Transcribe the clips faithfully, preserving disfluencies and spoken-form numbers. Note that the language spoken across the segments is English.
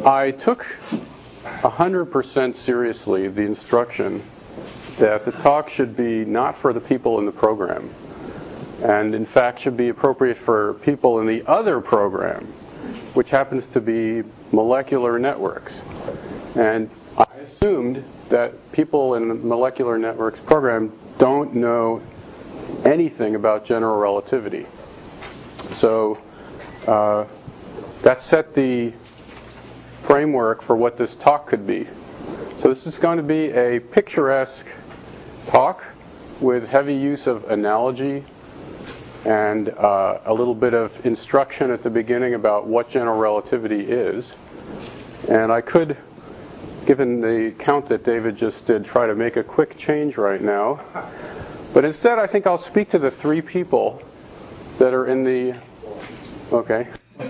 I took one hundred percent seriously the instruction that the talk should be not for the people in the program, and in fact should be appropriate for people in the other program, which happens to be molecular networks. And I assumed that people in the molecular networks program don't know anything about general relativity. So uh, that set the framework for what this talk could be. So this is going to be a picturesque talk with heavy use of analogy and uh, a little bit of instruction at the beginning about what general relativity is. And I could, given the count that David just did, try to make a quick change right now. But instead, I think I'll speak to the three people that are in the, okay,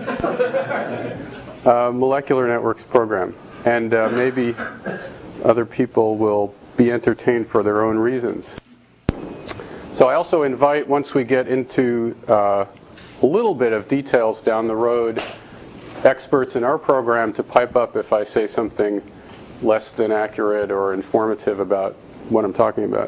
uh, molecular networks program. And uh, maybe other people will be entertained for their own reasons. So I also invite, once we get into uh, a little bit of details down the road, experts in our program to pipe up if I say something less than accurate or informative about what I'm talking about.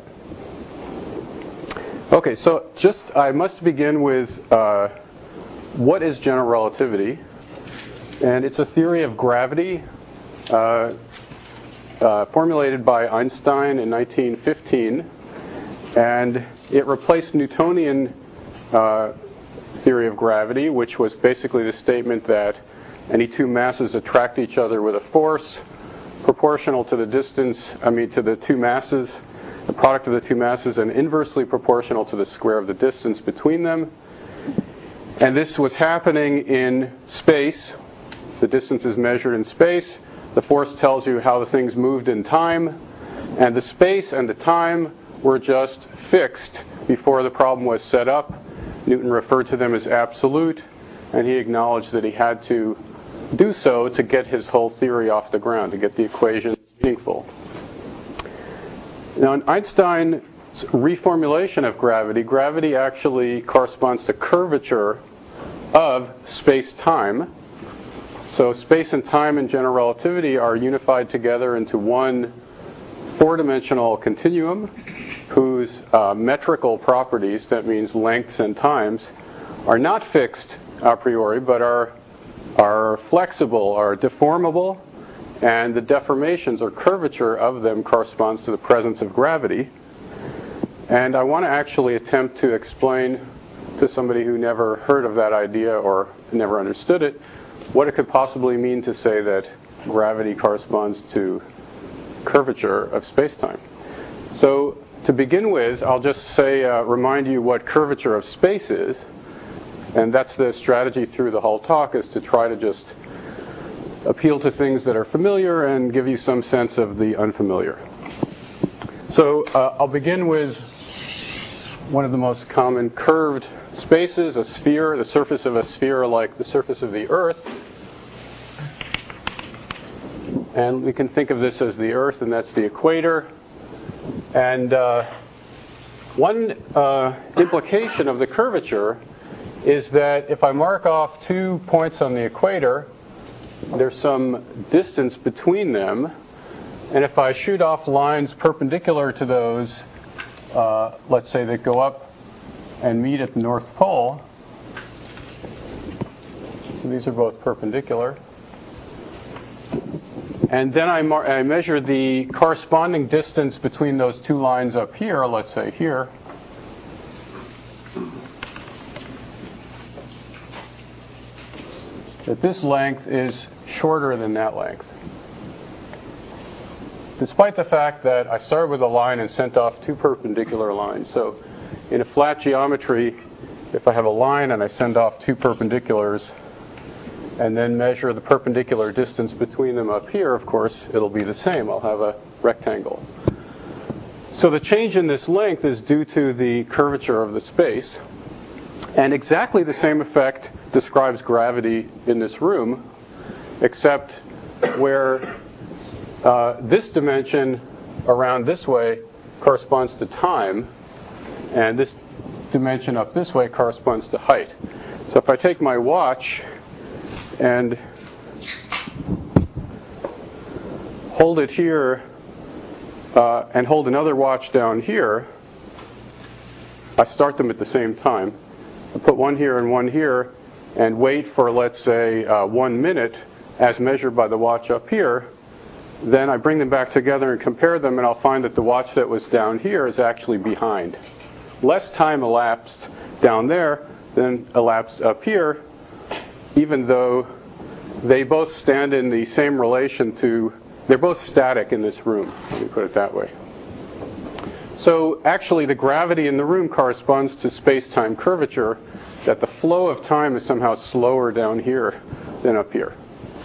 Okay, so just I must begin with uh, what is general relativity? And it's a theory of gravity uh, uh, formulated by Einstein in nineteen fifteen. And it replaced Newtonian uh, theory of gravity, which was basically the statement that any two masses attract each other with a force proportional to the distance, I mean to the two masses, the product of the two masses, and inversely proportional to the square of the distance between them. And this was happening in space. The distance is measured in space. The force tells you how the things moved in time. And the space and the time were just fixed before the problem was set up. Newton referred to them as absolute, and he acknowledged that he had to do so to get his whole theory off the ground, to get the equations meaningful. Now, in Einstein's reformulation of gravity, gravity actually corresponds to curvature of space-time. So space and time in general relativity are unified together into one four-dimensional continuum whose uh, metrical properties, that means lengths and times, are not fixed a priori, but are are flexible, are deformable, and the deformations or curvature of them corresponds to the presence of gravity. And I want to actually attempt to explain to somebody who never heard of that idea or never understood it, what it could possibly mean to say that gravity corresponds to curvature of space-time. So to begin with, I'll just say, uh, remind you what curvature of space is. And that's the strategy through the whole talk, is to try to just appeal to things that are familiar and give you some sense of the unfamiliar. So uh, I'll begin with one of the most common curved spaces, a sphere, the surface of a sphere like the surface of the Earth. And we can think of this as the Earth, and that's the equator. And uh, one uh, implication of the curvature is that if I mark off two points on the equator, there's some distance between them. And if I shoot off lines perpendicular to those, uh, let's say that go up and meet at the North Pole, so these are both perpendicular. And then I, mar- I measure the corresponding distance between those two lines up here, let's say here. That this length is shorter than that length. Despite the fact that I started with a line and sent off two perpendicular lines. So in a flat geometry, if I have a line and I send off two perpendiculars and then measure the perpendicular distance between them up here, of course, it'll be the same. I'll have a rectangle. So the change in this length is due to the curvature of the space. And exactly the same effect describes gravity in this room, except where uh, this dimension around this way corresponds to time, and this dimension up this way corresponds to height. So if I take my watch and hold it here, uh, and hold another watch down here, I start them at the same time. I put one here and one here, and wait for, let's say, uh, one minute as measured by the watch up here. Then I bring them back together and compare them, and I'll find that the watch that was down here is actually behind. Less time elapsed down there than elapsed up here, even though they both stand in the same relation to, they're both static in this room, let me put it that way. So actually the gravity in the room corresponds to space-time curvature, that the flow of time is somehow slower down here than up here.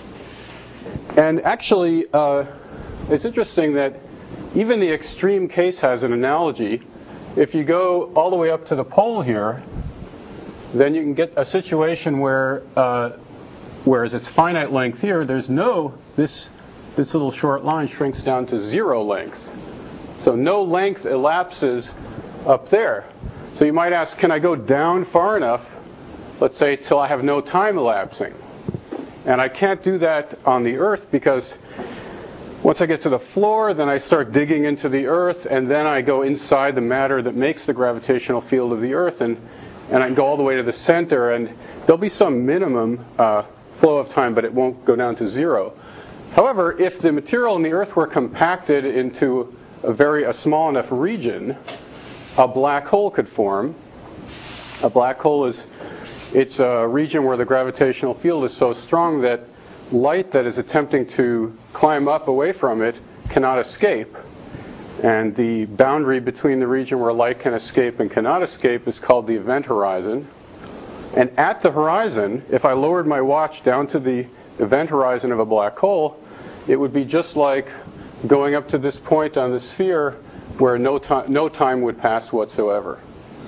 And actually, uh, it's interesting that even the extreme case has an analogy. If you go all the way up to the pole here, then you can get a situation where, uh, whereas it's finite length here, there's no, this, this little short line shrinks down to zero length. So no length elapses up there. So you might ask, can I go down far enough, let's say, till I have no time elapsing? And I can't do that on the Earth because once I get to the floor, then I start digging into the Earth, and then I go inside the matter that makes the gravitational field of the Earth, and, and I can go all the way to the center, and there'll be some minimum uh, flow of time, but it won't go down to zero. However, if the material in the Earth were compacted into a very a small enough region, a black hole could form. A black hole is it's a region where the gravitational field is so strong that light that is attempting to climb up away from it cannot escape. And the boundary between the region where light can escape and cannot escape is called the event horizon. And at the horizon, if I lowered my watch down to the event horizon of a black hole, it would be just like going up to this point on the sphere where no time, no time would pass whatsoever.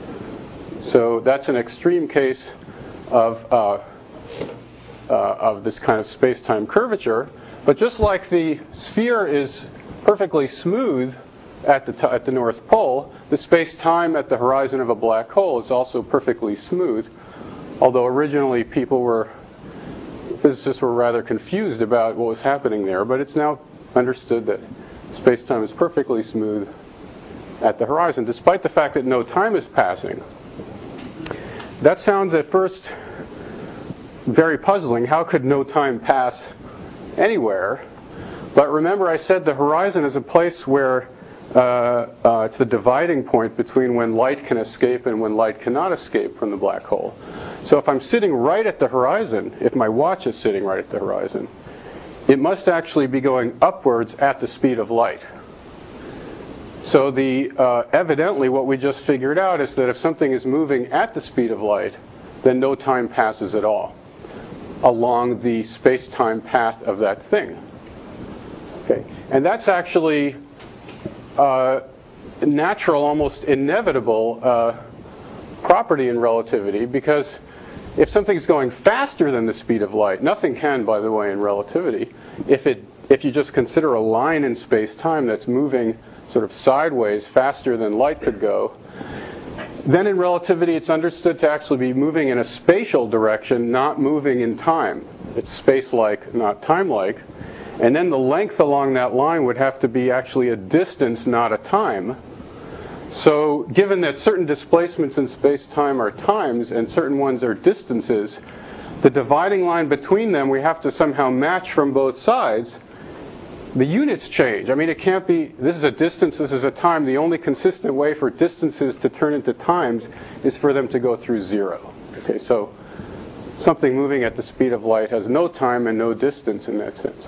So that's an extreme case of uh, uh, of this kind of space-time curvature. But just like the sphere is perfectly smooth at the t- at the North Pole, the space-time at the horizon of a black hole is also perfectly smooth. Although originally people were physicists were rather confused about what was happening there, but it's now understood that space-time is perfectly smooth at the horizon, despite the fact that no time is passing. That sounds at first very puzzling. How could no time pass anywhere? But remember, I said the horizon is a place where uh, uh, it's the dividing point between when light can escape and when light cannot escape from the black hole. So if I'm sitting right at the horizon, if my watch is sitting right at the horizon, it must actually be going upwards at the speed of light. So the uh, evidently what we just figured out is that if something is moving at the speed of light, then no time passes at all along the space-time path of that thing. Okay, and that's actually uh, natural, almost inevitable uh, property in relativity, because if something's going faster than the speed of light, nothing can, by the way, in relativity. If it, if you just consider a line in space-time that's moving sort of sideways faster than light could go, then in relativity it's understood to actually be moving in a spatial direction, not moving in time. It's space-like, not time-like. And then the length along that line would have to be actually a distance, not a time. So given that certain displacements in space-time are times and certain ones are distances, the dividing line between them we have to somehow match from both sides. The units change. I mean, it can't be, this is a distance, this is a time. The only consistent way for distances to turn into times is for them to go through zero. Okay, so something moving at the speed of light has no time and no distance in that sense.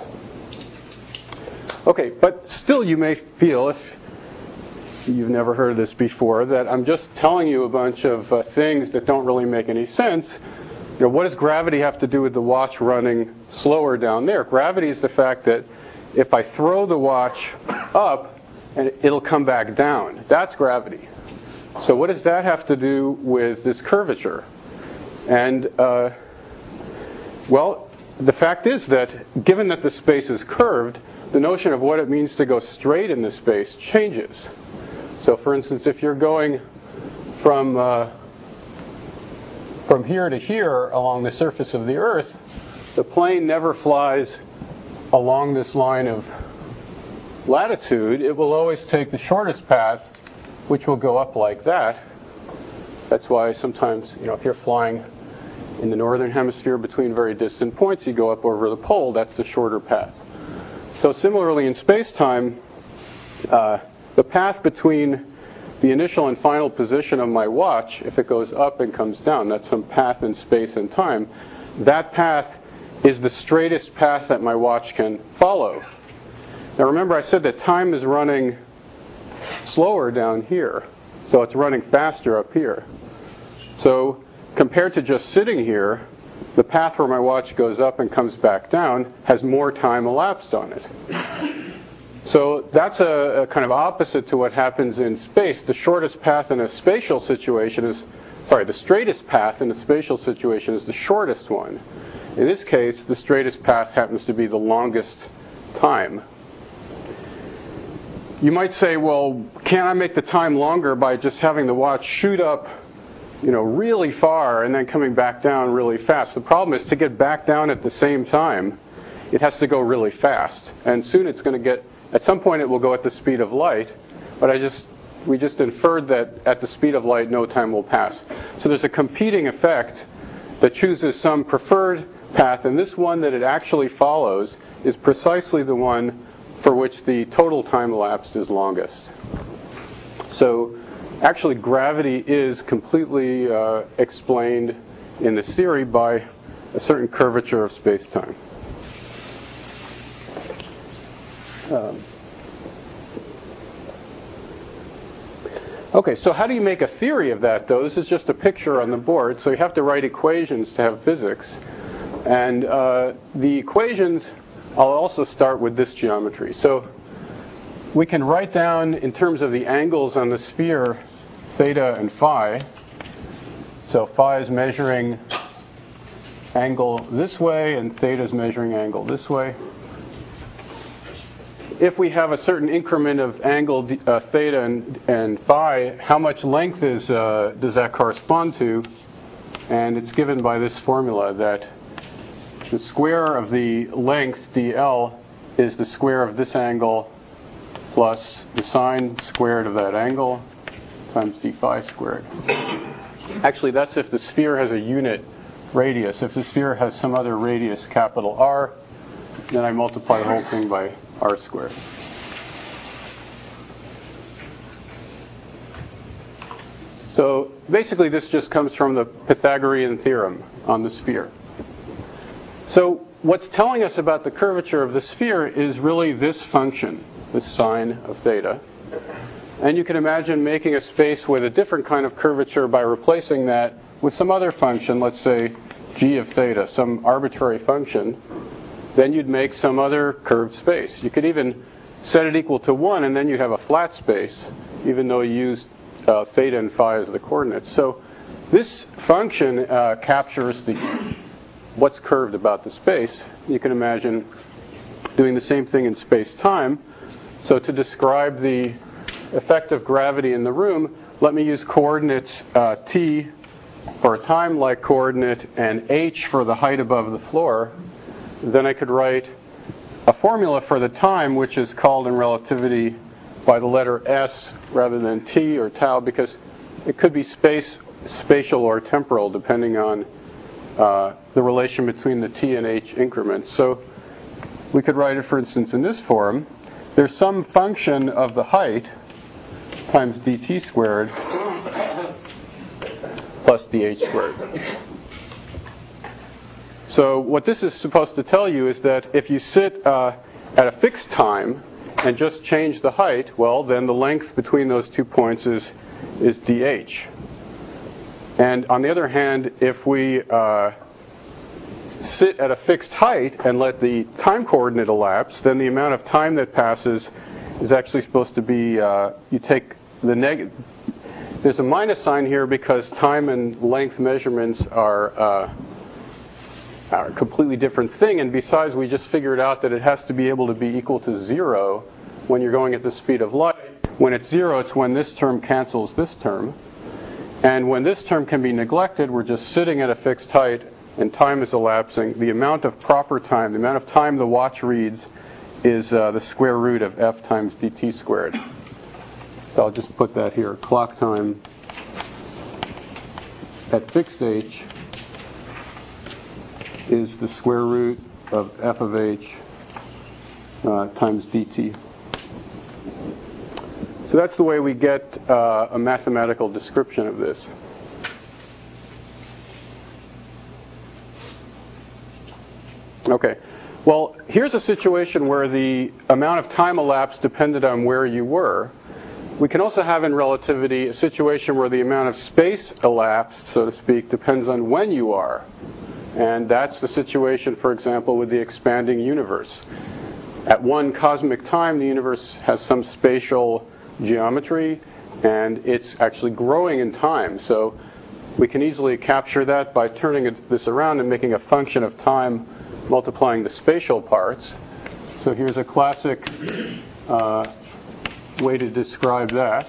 Okay, but still you may feel, if you've never heard of this before, that I'm just telling you a bunch of uh, things that don't really make any sense. You know, what does gravity have to do with the watch running slower down there? Gravity is the fact that if I throw the watch up, and it'll come back down. That's gravity. So what does that have to do with this curvature? And, uh, well, the fact is that given that the space is curved, the notion of what it means to go straight in the space changes. So, for instance, if you're going from uh, from here to here along the surface of the Earth, the plane never flies along this line of latitude, it will always take the shortest path, which will go up like that. That's why sometimes, you know, if you're flying in the northern hemisphere between very distant points, you go up over the pole. That's the shorter path. So similarly in space-time, uh, the path between the initial and final position of my watch, if it goes up and comes down, that's some path in space and time, that path is the straightest path that my watch can follow. Now remember, I said that time is running slower down here, so it's running faster up here. So compared to just sitting here, the path where my watch goes up and comes back down has more time elapsed on it. So that's a, a kind of opposite to what happens in space. The shortest path in a spatial situation is, sorry, the straightest path in a spatial situation is the shortest one. In this case, the straightest path happens to be the longest time. You might say, well, can't I make the time longer by just having the watch shoot up, you know, really far and then coming back down really fast? The problem is, to get back down at the same time, it has to go really fast. And soon it's going to get, at some point it will go at the speed of light, but I just, we just inferred that at the speed of light no time will pass. So there's a competing effect that chooses some preferred path, and this one that it actually follows is precisely the one for which the total time elapsed is longest. So actually gravity is completely uh, explained in this theory by a certain curvature of space-time. Um, okay, so how do you make a theory of that, though? This is just a picture on the board, so you have to write equations to have physics. And uh, the equations, I'll also start with this geometry. So we can write down, in terms of the angles on the sphere, theta and phi. So phi is measuring angle this way, and theta is measuring angle this way. If we have a certain increment of angle uh, theta and, and phi, how much length is uh, does that correspond to? And it's given by this formula that the square of the length dl is the square of this angle plus the sine squared of that angle times d phi squared. Actually, that's if the sphere has a unit radius. If the sphere has some other radius, capital R, then I multiply the whole thing by r squared. So basically this just comes from the Pythagorean theorem on the sphere. So what's telling us about the curvature of the sphere is really this function, this sine of theta. And you can imagine making a space with a different kind of curvature by replacing that with some other function, let's say g of theta, some arbitrary function. Then you'd make some other curved space. You could even set it equal to one, and then you have a flat space, even though you used uh, theta and phi as the coordinates. So this function uh, captures the what's curved about the space. You can imagine doing the same thing in space-time. So to describe the effect of gravity in the room, let me use coordinates uh, t for a time-like coordinate and h for the height above the floor. Then I could write a formula for the time, which is called in relativity by the letter s rather than t or tau, because it could be space, spatial, or temporal, depending on uh, the relation between the t and h increments. So we could write it, for instance, in this form. There's some function of the height times dt squared plus dh squared. So what this is supposed to tell you is that if you sit uh, at a fixed time and just change the height, well, then the length between those two points is, is dh. And on the other hand, if we uh, sit at a fixed height and let the time coordinate elapse, then the amount of time that passes is actually supposed to be, uh, you take the negative, there's a minus sign here because time and length measurements are uh, are a completely different thing, and besides, we just figured out that it has to be able to be equal to zero when you're going at the speed of light. When it's zero, it's when this term cancels this term. And when this term can be neglected, we're just sitting at a fixed height and time is elapsing. The amount of proper time, the amount of time the watch reads is uh, the square root of f times dt squared. So I'll just put that here. Clock time at fixed h is the square root of f of h uh, times dt. So that's the way we get uh, a mathematical description of this. Okay. Well, here's a situation where the amount of time elapsed depended on where you were. We can also have in relativity a situation where the amount of space elapsed, so to speak, depends on when you are. And that's the situation, for example, with the expanding universe. At one cosmic time, the universe has some spatial geometry, and it's actually growing in time. So we can easily capture that by turning it, this around and making a function of time multiplying the spatial parts. So here's a classic uh, way to describe that.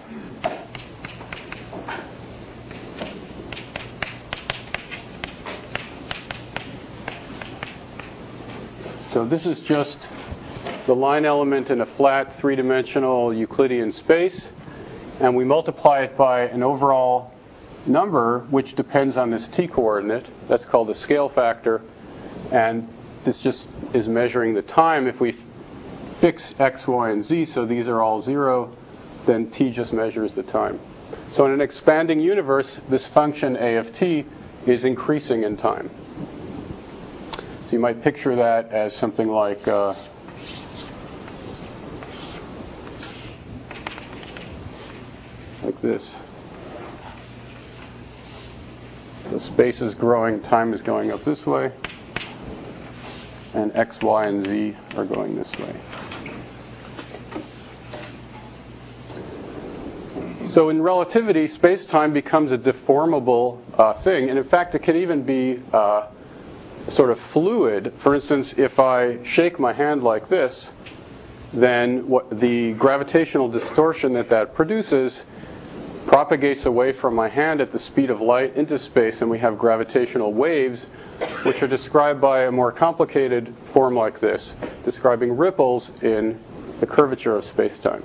So this is just the line element in a flat three-dimensional Euclidean space, and we multiply it by an overall number which depends on this t-coordinate. That's called the scale factor, and this just is measuring the time. If we fix x, y, and z, so these are all zero, then t just measures the time. So in an expanding universe, this function a of t is increasing in time. So you might picture that as something like uh, like this. So space is growing, time is going up this way, and x, y, and z are going this way. So in relativity, space-time becomes a deformable uh, thing, and in fact it can even be uh, sort of fluid. For instance, if I shake my hand like this, then what the gravitational distortion that that produces propagates away from my hand at the speed of light into space, and we have gravitational waves, which are described by a more complicated form like this, describing ripples in the curvature of space-time.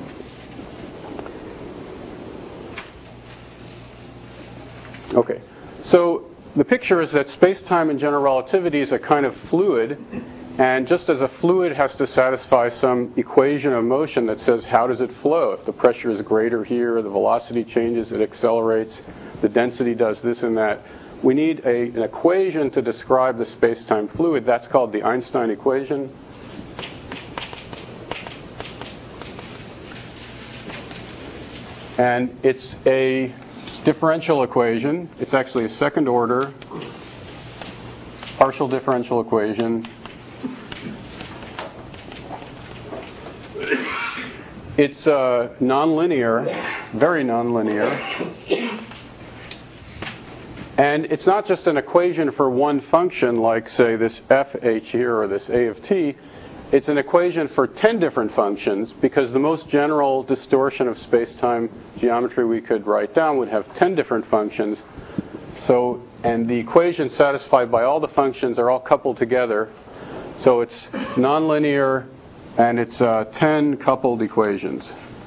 Okay, so the picture is that space-time in general relativity is a kind of fluid, and just as a fluid has to satisfy some equation of motion that says how does it flow. If the pressure is greater here, the velocity changes, it accelerates, the density does this and that. We need a, an equation to describe the space-time fluid. That's called the Einstein equation. And it's a differential equation. It's actually a second order partial differential equation. It's uh, nonlinear, very nonlinear. And it's not just an equation for one function like, say, this fh here or this a of t. It's an equation for ten different functions, because the most general distortion of space-time geometry we could write down would have ten different functions. So, and the equations satisfied by all the functions are all coupled together. So it's nonlinear, and it's uh, ten coupled equations.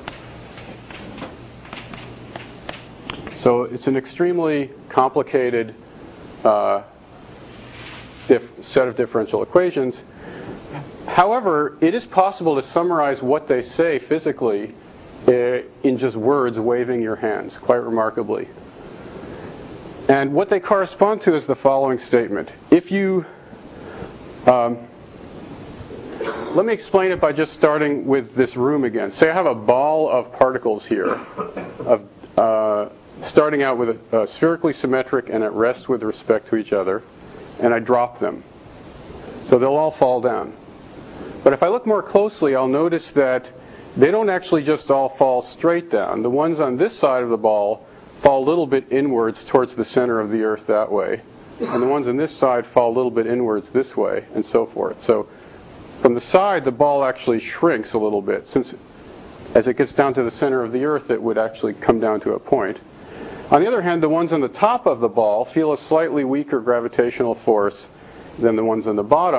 So it's an extremely complicated uh, dif- set of differential equations. However, it is possible to summarize what they say physically uh, in just words waving your hands, quite remarkably. And what they correspond to is the following statement. If you, um, let me explain it by just starting with this room again. Say I have a ball of particles here, of, uh, starting out with a, a spherically symmetric and at rest with respect to each other, and I drop them. So they'll all fall down. But if I look more closely, I'll notice that they don't actually just all fall straight down. The ones on this side of the ball fall a little bit inwards towards the center of the Earth that way. And the ones on this side fall a little bit inwards this way, and so forth. So from the side, the ball actually shrinks a little bit, since as it gets down to the center of the Earth, it would actually come down to a point. On the other hand, the ones on the top of the ball feel a slightly weaker gravitational force than the ones on the bottom,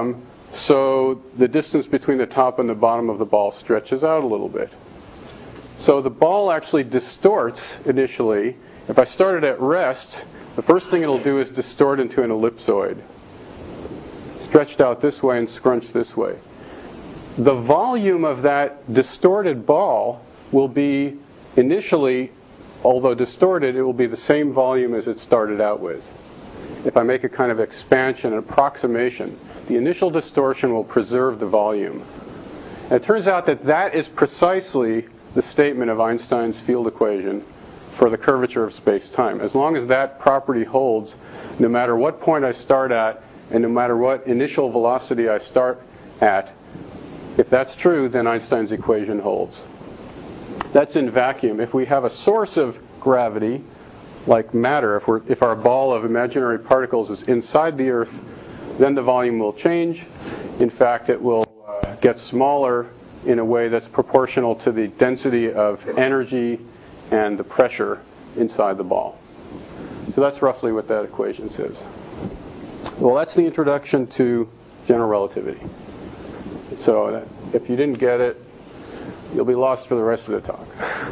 so the distance between the top and the bottom of the ball stretches out a little bit. So the ball actually distorts initially. If I start it at rest, the first thing it'll do is distort into an ellipsoid, stretched out this way and scrunched this way. The volume of that distorted ball will be initially, although distorted, it will be the same volume as it started out with. If I make a kind of expansion, an approximation, the initial distortion will preserve the volume. And it turns out that that is precisely the statement of Einstein's field equation for the curvature of space-time. As long as that property holds, no matter what point I start at, and no matter what initial velocity I start at, if that's true, then Einstein's equation holds. That's in vacuum. If we have a source of gravity, like matter, if, we're, if our ball of imaginary particles is inside the Earth, then the volume will change. In fact, it will uh, get smaller in a way that's proportional to the density of energy and the pressure inside the ball. So that's roughly what that equation says. Well, that's the introduction to general relativity. So that, if you didn't get it, you'll be lost for the rest of the talk.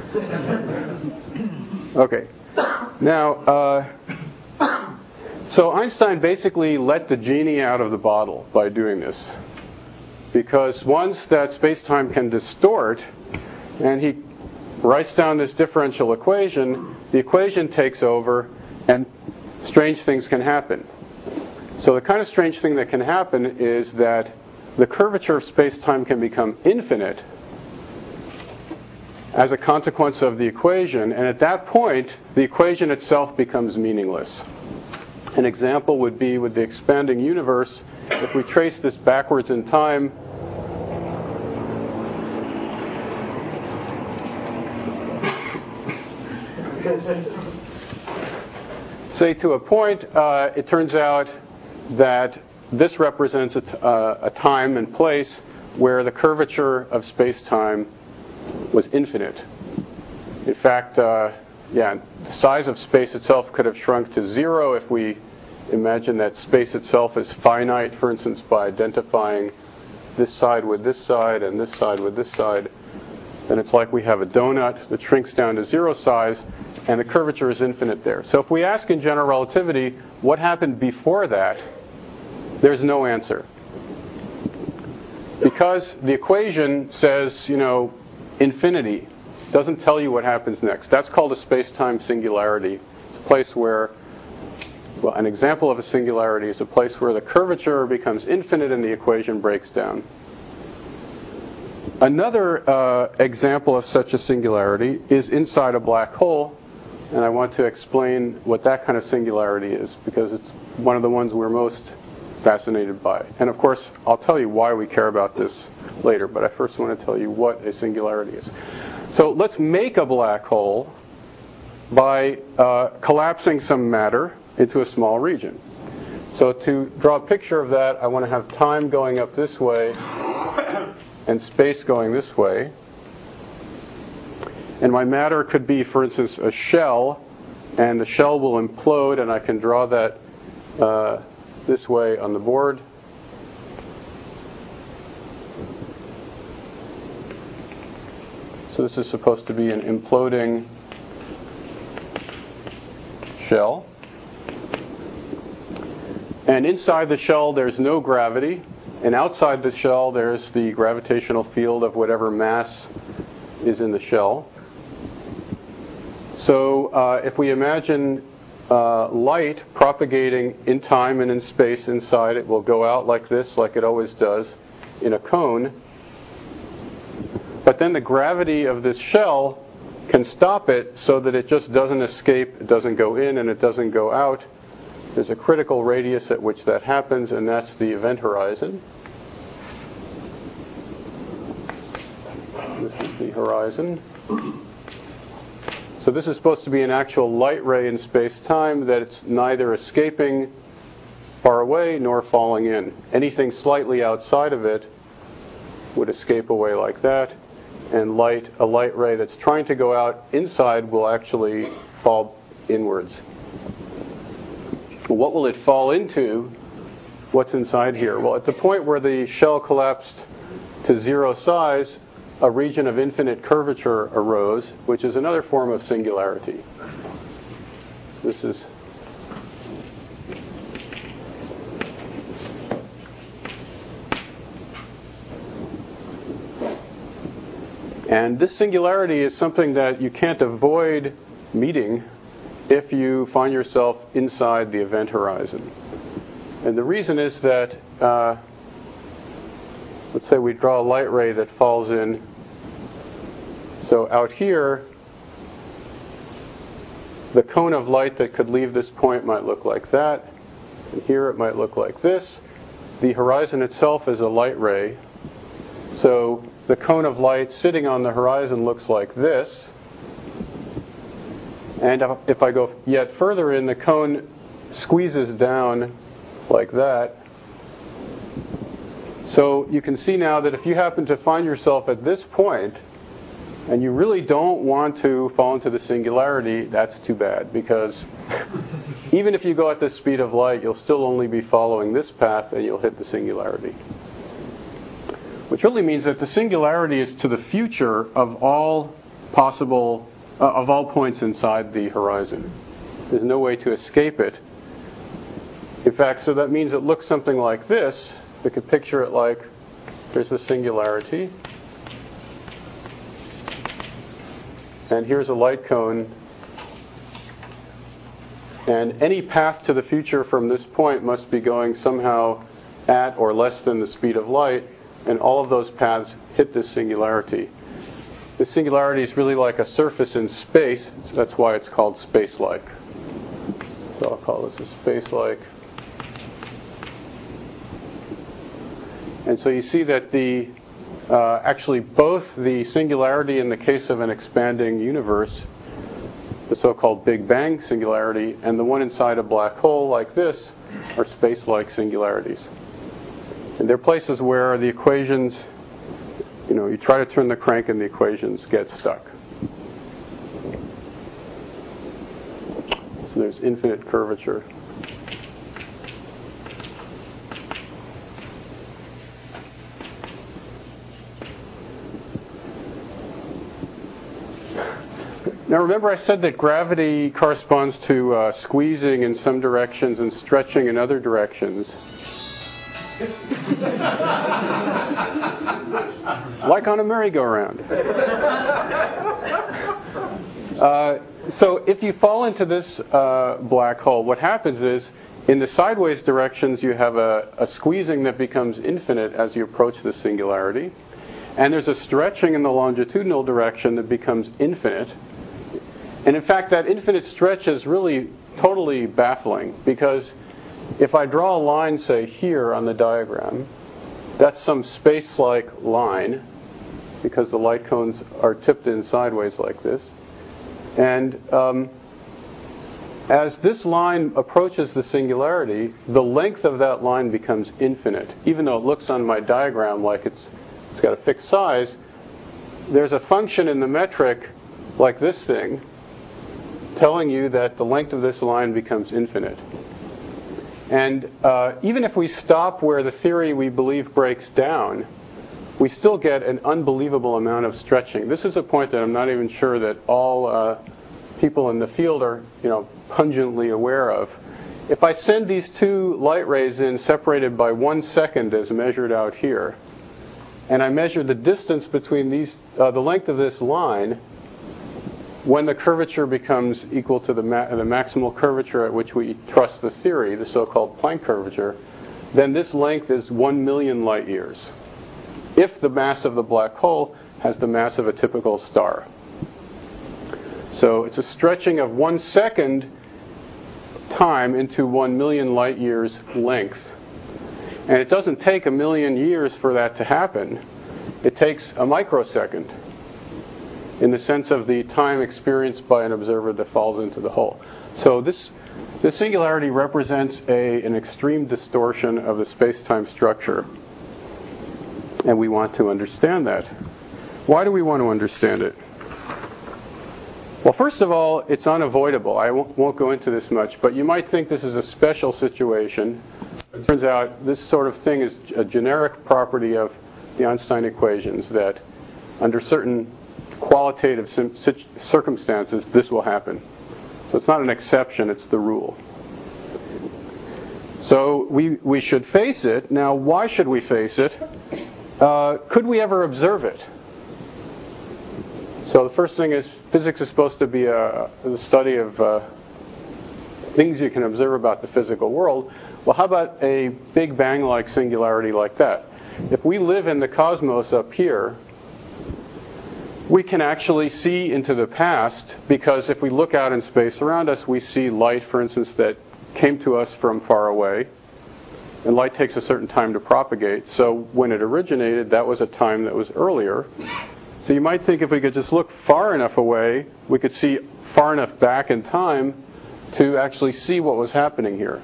Okay. Now, uh, so Einstein basically let the genie out of the bottle by doing this. Because once that space-time can distort, and he writes down this differential equation, the equation takes over, and strange things can happen. So the kind of strange thing that can happen is that the curvature of space-time can become infinite as a consequence of the equation, and at that point, the equation itself becomes meaningless. An example would be with the expanding universe. If we trace this backwards in time, say to a point, uh, it turns out that this represents a, t- uh, a time and place where the curvature of space-time was infinite. In fact, uh, yeah, the size of space itself could have shrunk to zero if we imagine that space itself is finite, for instance, by identifying this side with this side and this side with this side. Then it's like we have a donut that shrinks down to zero size, and the curvature is infinite there. So if we ask in general relativity what happened before that, there's no answer. Because the equation says, you know, infinity, doesn't tell you what happens next. That's called a space-time singularity. It's a place where, well, an example of a singularity is a place where the curvature becomes infinite and the equation breaks down. Another uh, example of such a singularity is inside a black hole, and I want to explain what that kind of singularity is, because it's one of the ones we're most fascinated by. And of course, I'll tell you why we care about this later, but I first want to tell you what a singularity is. So let's make a black hole by uh, collapsing some matter into a small region. So to draw a picture of that, I want to have time going up this way and space going this way. And my matter could be, for instance, a shell, and the shell will implode, and I can draw that uh, this way on the board. So this is supposed to be an imploding shell. And inside the shell there's no gravity, and outside the shell there's the gravitational field of whatever mass is in the shell. So uh, if we imagine uh, light propagating in time and in space inside, it will go out like this, like it always does, in a cone. But then the gravity of this shell can stop it so that it just doesn't escape, it doesn't go in, and it doesn't go out. There's a critical radius at which that happens, and that's the event horizon. This is the horizon. So this is supposed to be an actual light ray in space-time that it's neither escaping far away nor falling in. Anything slightly outside of it would escape away like that, and light, a light ray that's trying to go out inside will actually fall inwards. What will it fall into what's inside here? Well, at the point where the shell collapsed to zero size, a region of infinite curvature arose, which is another form of singularity. This is And this singularity is something that you can't avoid meeting if you find yourself inside the event horizon. And the reason is that, uh, let's say we draw a light ray that falls in. So out here, the cone of light that could leave this point might look like that. And here it might look like this. The horizon itself is a light ray. So the cone of light sitting on the horizon looks like this. And if I go yet further in, the cone squeezes down like that. So you can see now that if you happen to find yourself at this point, and you really don't want to fall into the singularity, that's too bad, because even if you go at the speed of light, you'll still only be following this path and you'll hit the singularity. Which really means that the singularity is to the future of all possible, uh, of all points inside the horizon. There's no way to escape it. In fact, so that means it looks something like this. We could picture it like there's the singularity. And here's a light cone. And any path to the future from this point must be going somehow at or less than the speed of light. And all of those paths hit this singularity. This singularity is really like a surface in space. So that's why it's called space-like. So I'll call this a space-like. And so you see that the uh, actually both the singularity in the case of an expanding universe, the so-called Big Bang singularity, and the one inside a black hole like this are space-like singularities. And they're places where the equations, you know, you try to turn the crank and the equations get stuck. So there's infinite curvature. Now remember I said that gravity corresponds to uh, squeezing in some directions and stretching in other directions. Like on a merry-go-round. Uh, so if you fall into this uh, black hole, what happens is in the sideways directions you have a, a squeezing that becomes infinite as you approach the singularity. And there's a stretching in the longitudinal direction that becomes infinite. And in fact, that infinite stretch is really totally baffling, because if I draw a line, say, here on the diagram, that's some space-like line, because the light cones are tipped in sideways like this. And um, as this line approaches the singularity, the length of that line becomes infinite. Even though it looks on my diagram like it's, it's got a fixed size, there's a function in the metric, like this thing, telling you that the length of this line becomes infinite. And uh, even if we stop where the theory we believe breaks down, we still get an unbelievable amount of stretching. This is a point that I'm not even sure that all uh, people in the field are, you know, pungently aware of. If I send these two light rays in separated by one second as measured out here, and I measure the distance between these, uh, the length of this line, when the curvature becomes equal to the, ma- the maximal curvature at which we trust the theory, the so-called Planck curvature, then this length is one million light years, if the mass of the black hole has the mass of a typical star. So it's a stretching of one second time into one million light years length. And it doesn't take a million years for that to happen. It takes a microsecond, in the sense of the time experienced by an observer that falls into the hole. So this, this singularity represents a, an extreme distortion of the space-time structure. And we want to understand that. Why do we want to understand it? Well, first of all, it's unavoidable. I won't, won't go into this much, but you might think this is a special situation It turns out this sort of thing is a generic property of the Einstein equations, that under certain qualitative circumstances, this will happen. So it's not an exception, it's the rule. So we, we should face it. Now, why should we face it? Uh, could we ever observe it? So the first thing is, physics is supposed to be a, a study of uh, things you can observe about the physical world. Well, how about a Big Bang-like singularity like that? If we live in the cosmos up here, we can actually see into the past, because if we look out in space around us, we see light, for instance, that came to us from far away. And light takes a certain time to propagate. So when it originated, that was a time that was earlier. So you might think if we could just look far enough away, we could see far enough back in time to actually see what was happening here.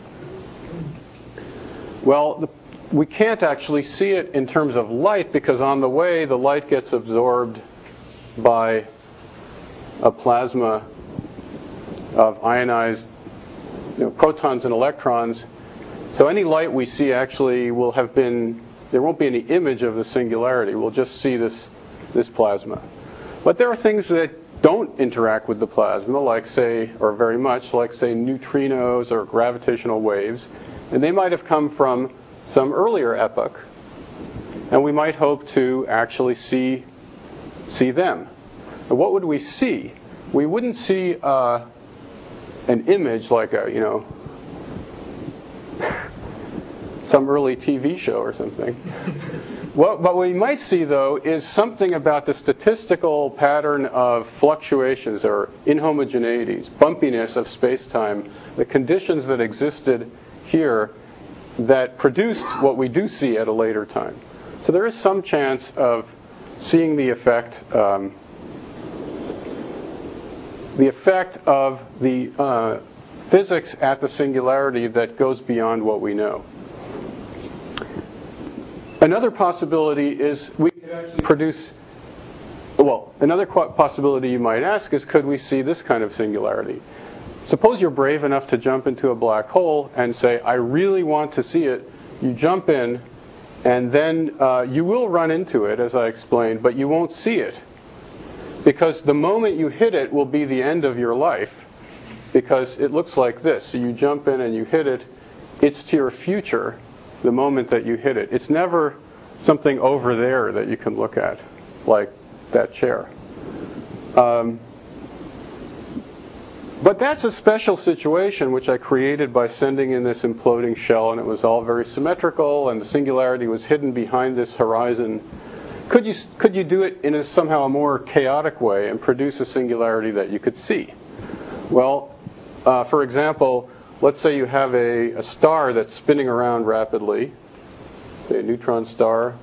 Well, the, we can't actually see it in terms of light, because on the way the light gets absorbed by a plasma of ionized you know, protons and electrons. So any light we see actually will have been, there won't be any image of the singularity. We'll just see this, this plasma. But there are things that don't interact with the plasma, like say, or very much, like say neutrinos or gravitational waves. And they might have come from some earlier epoch. And we might hope to actually see, see them. And what would we see? We wouldn't see uh, an image like a, you know, some early T V show or something. What, what we might see, though, is something about the statistical pattern of fluctuations or inhomogeneities, bumpiness of space-time, the conditions that existed here that produced what we do see at a later time. So there is some chance of seeing the effect, um, the effect of the uh, physics at the singularity that goes beyond what we know. Another possibility is we could actually produce, well, another possibility you might ask is, could we see this kind of singularity? Suppose you're brave enough to jump into a black hole and say, I really want to see it. You jump in, and then uh, you will run into it, as I explained, but you won't see it. Because the moment you hit it will be the end of your life, because it looks like this. So you jump in and you hit it. It's to your future the moment that you hit it. It's never something over there that you can look at, like that chair. Um, but that's a special situation which I created by sending in this imploding shell, and it was all very symmetrical, and the singularity was hidden behind this horizon. Could you, could you do it in a somehow a more chaotic way and produce a singularity that you could see? Well, uh, for example, let's say you have a, a star that's spinning around rapidly, say a neutron star,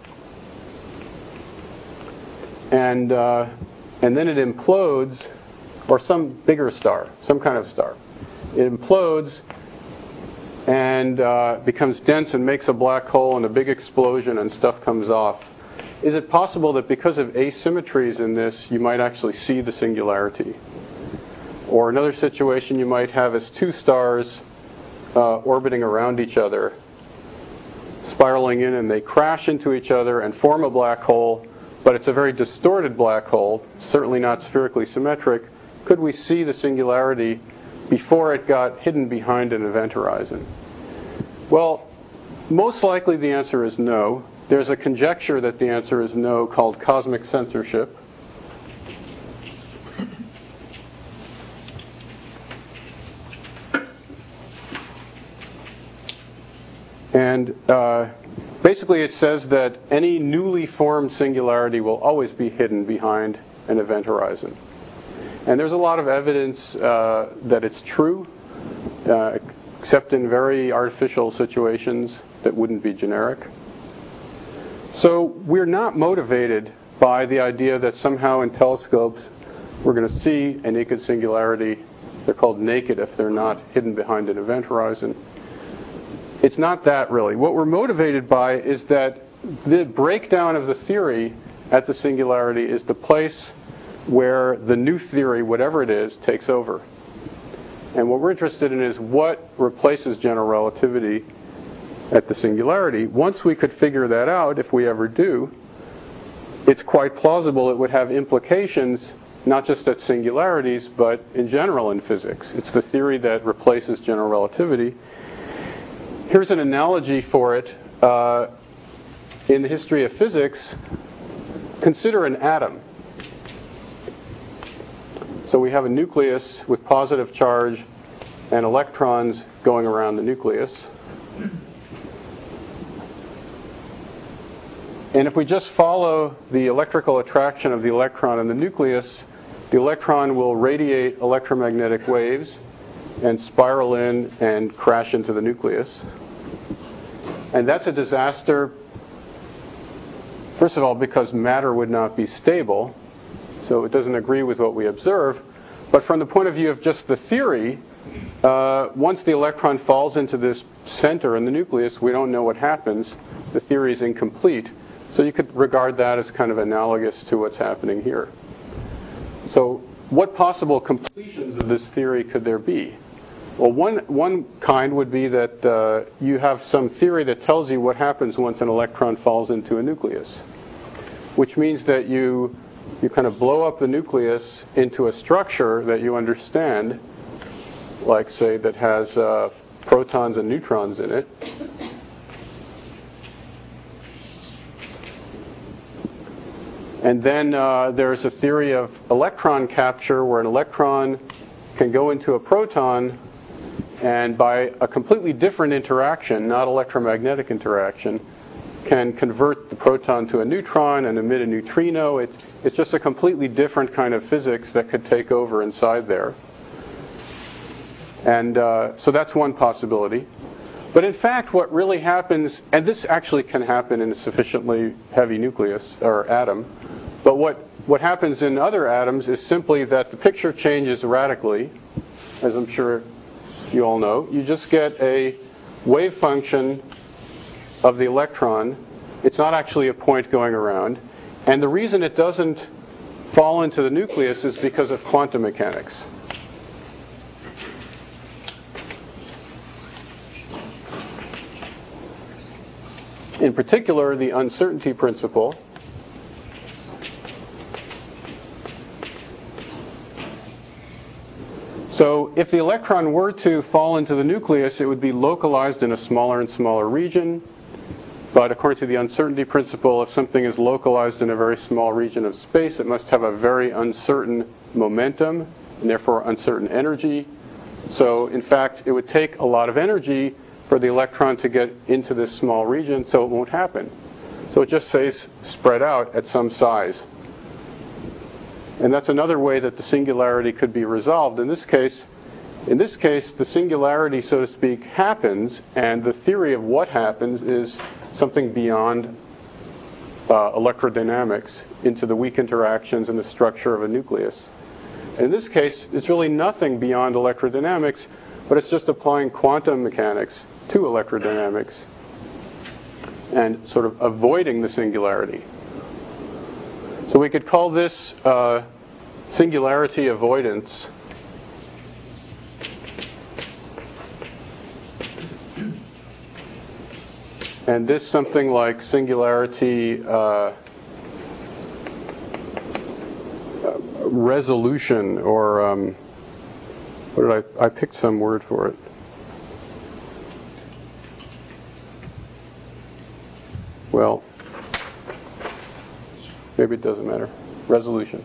and uh, and then it implodes, or some bigger star, some kind of star. It implodes and uh, becomes dense and makes a black hole and a big explosion and stuff comes off. Is it possible that because of asymmetries in this, you might actually see the singularity? Or another situation you might have is two stars uh, orbiting around each other, spiraling in, and they crash into each other and form a black hole, but it's a very distorted black hole, certainly not spherically symmetric. Could we see the singularity before it got hidden behind an event horizon? Well, most likely the answer is no. There's a conjecture that the answer is no called cosmic censorship. And uh, basically it says that any newly formed singularity will always be hidden behind an event horizon. And there's a lot of evidence uh, that it's true, uh, except in very artificial situations that wouldn't be generic. So we're not motivated by the idea that somehow in telescopes we're going to see a naked singularity. They're called naked if they're not hidden behind an event horizon. It's not that really. What we're motivated by is that the breakdown of the theory at the singularity is the place where the new theory, whatever it is, takes over. And what we're interested in is what replaces general relativity at the singularity. Once we could figure that out, if we ever do, it's quite plausible it would have implications not just at singularities, but in general in physics. It's the theory that replaces general relativity. Here's an analogy for it. Uh, in the history of physics, consider an atom. So we have a nucleus with positive charge and electrons going around the nucleus. And if we just follow the electrical attraction of the electron in the nucleus, the electron will radiate electromagnetic waves and spiral in and crash into the nucleus. And that's a disaster, first of all, because matter would not be stable, so it doesn't agree with what we observe. But from the point of view of just the theory, uh, once the electron falls into this center in the nucleus, we don't know what happens. The theory is incomplete. So you could regard that as kind of analogous to what's happening here. So what possible completions of this theory could there be? Well, one, one kind would be that uh, you have some theory that tells you what happens once an electron falls into a nucleus, which means that you, you kind of blow up the nucleus into a structure that you understand, like, say, that has uh, protons and neutrons in it. And then uh, there's a theory of electron capture where an electron can go into a proton and by a completely different interaction, not electromagnetic interaction, can convert the proton to a neutron and emit a neutrino. It, it's just a completely different kind of physics that could take over inside there. And uh, so that's one possibility. But in fact, what really happens, and this actually can happen in a sufficiently heavy nucleus or atom, but what, what happens in other atoms is simply that the picture changes radically, as I'm sure you all know. You just get a wave function of the electron. It's not actually a point going around. And the reason it doesn't fall into the nucleus is because of quantum mechanics. In particular, the uncertainty principle. So if the electron were to fall into the nucleus, it would be localized in a smaller and smaller region. But according to the uncertainty principle, if something is localized in a very small region of space, it must have a very uncertain momentum, and therefore uncertain energy. So in fact, it would take a lot of energy for the electron to get into this small region, so it won't happen. So it just stays spread out at some size. And that's another way that the singularity could be resolved. In this case, in this case, the singularity, so to speak, happens, and the theory of what happens is something beyond uh, electrodynamics into the weak interactions in the structure of a nucleus. And in this case, it's really nothing beyond electrodynamics, but it's just applying quantum mechanics to electrodynamics and sort of avoiding the singularity. So we could call this uh, singularity avoidance. And this something like singularity uh, resolution, or um, what did I, I picked some word for it. Well, maybe it doesn't matter. Resolution.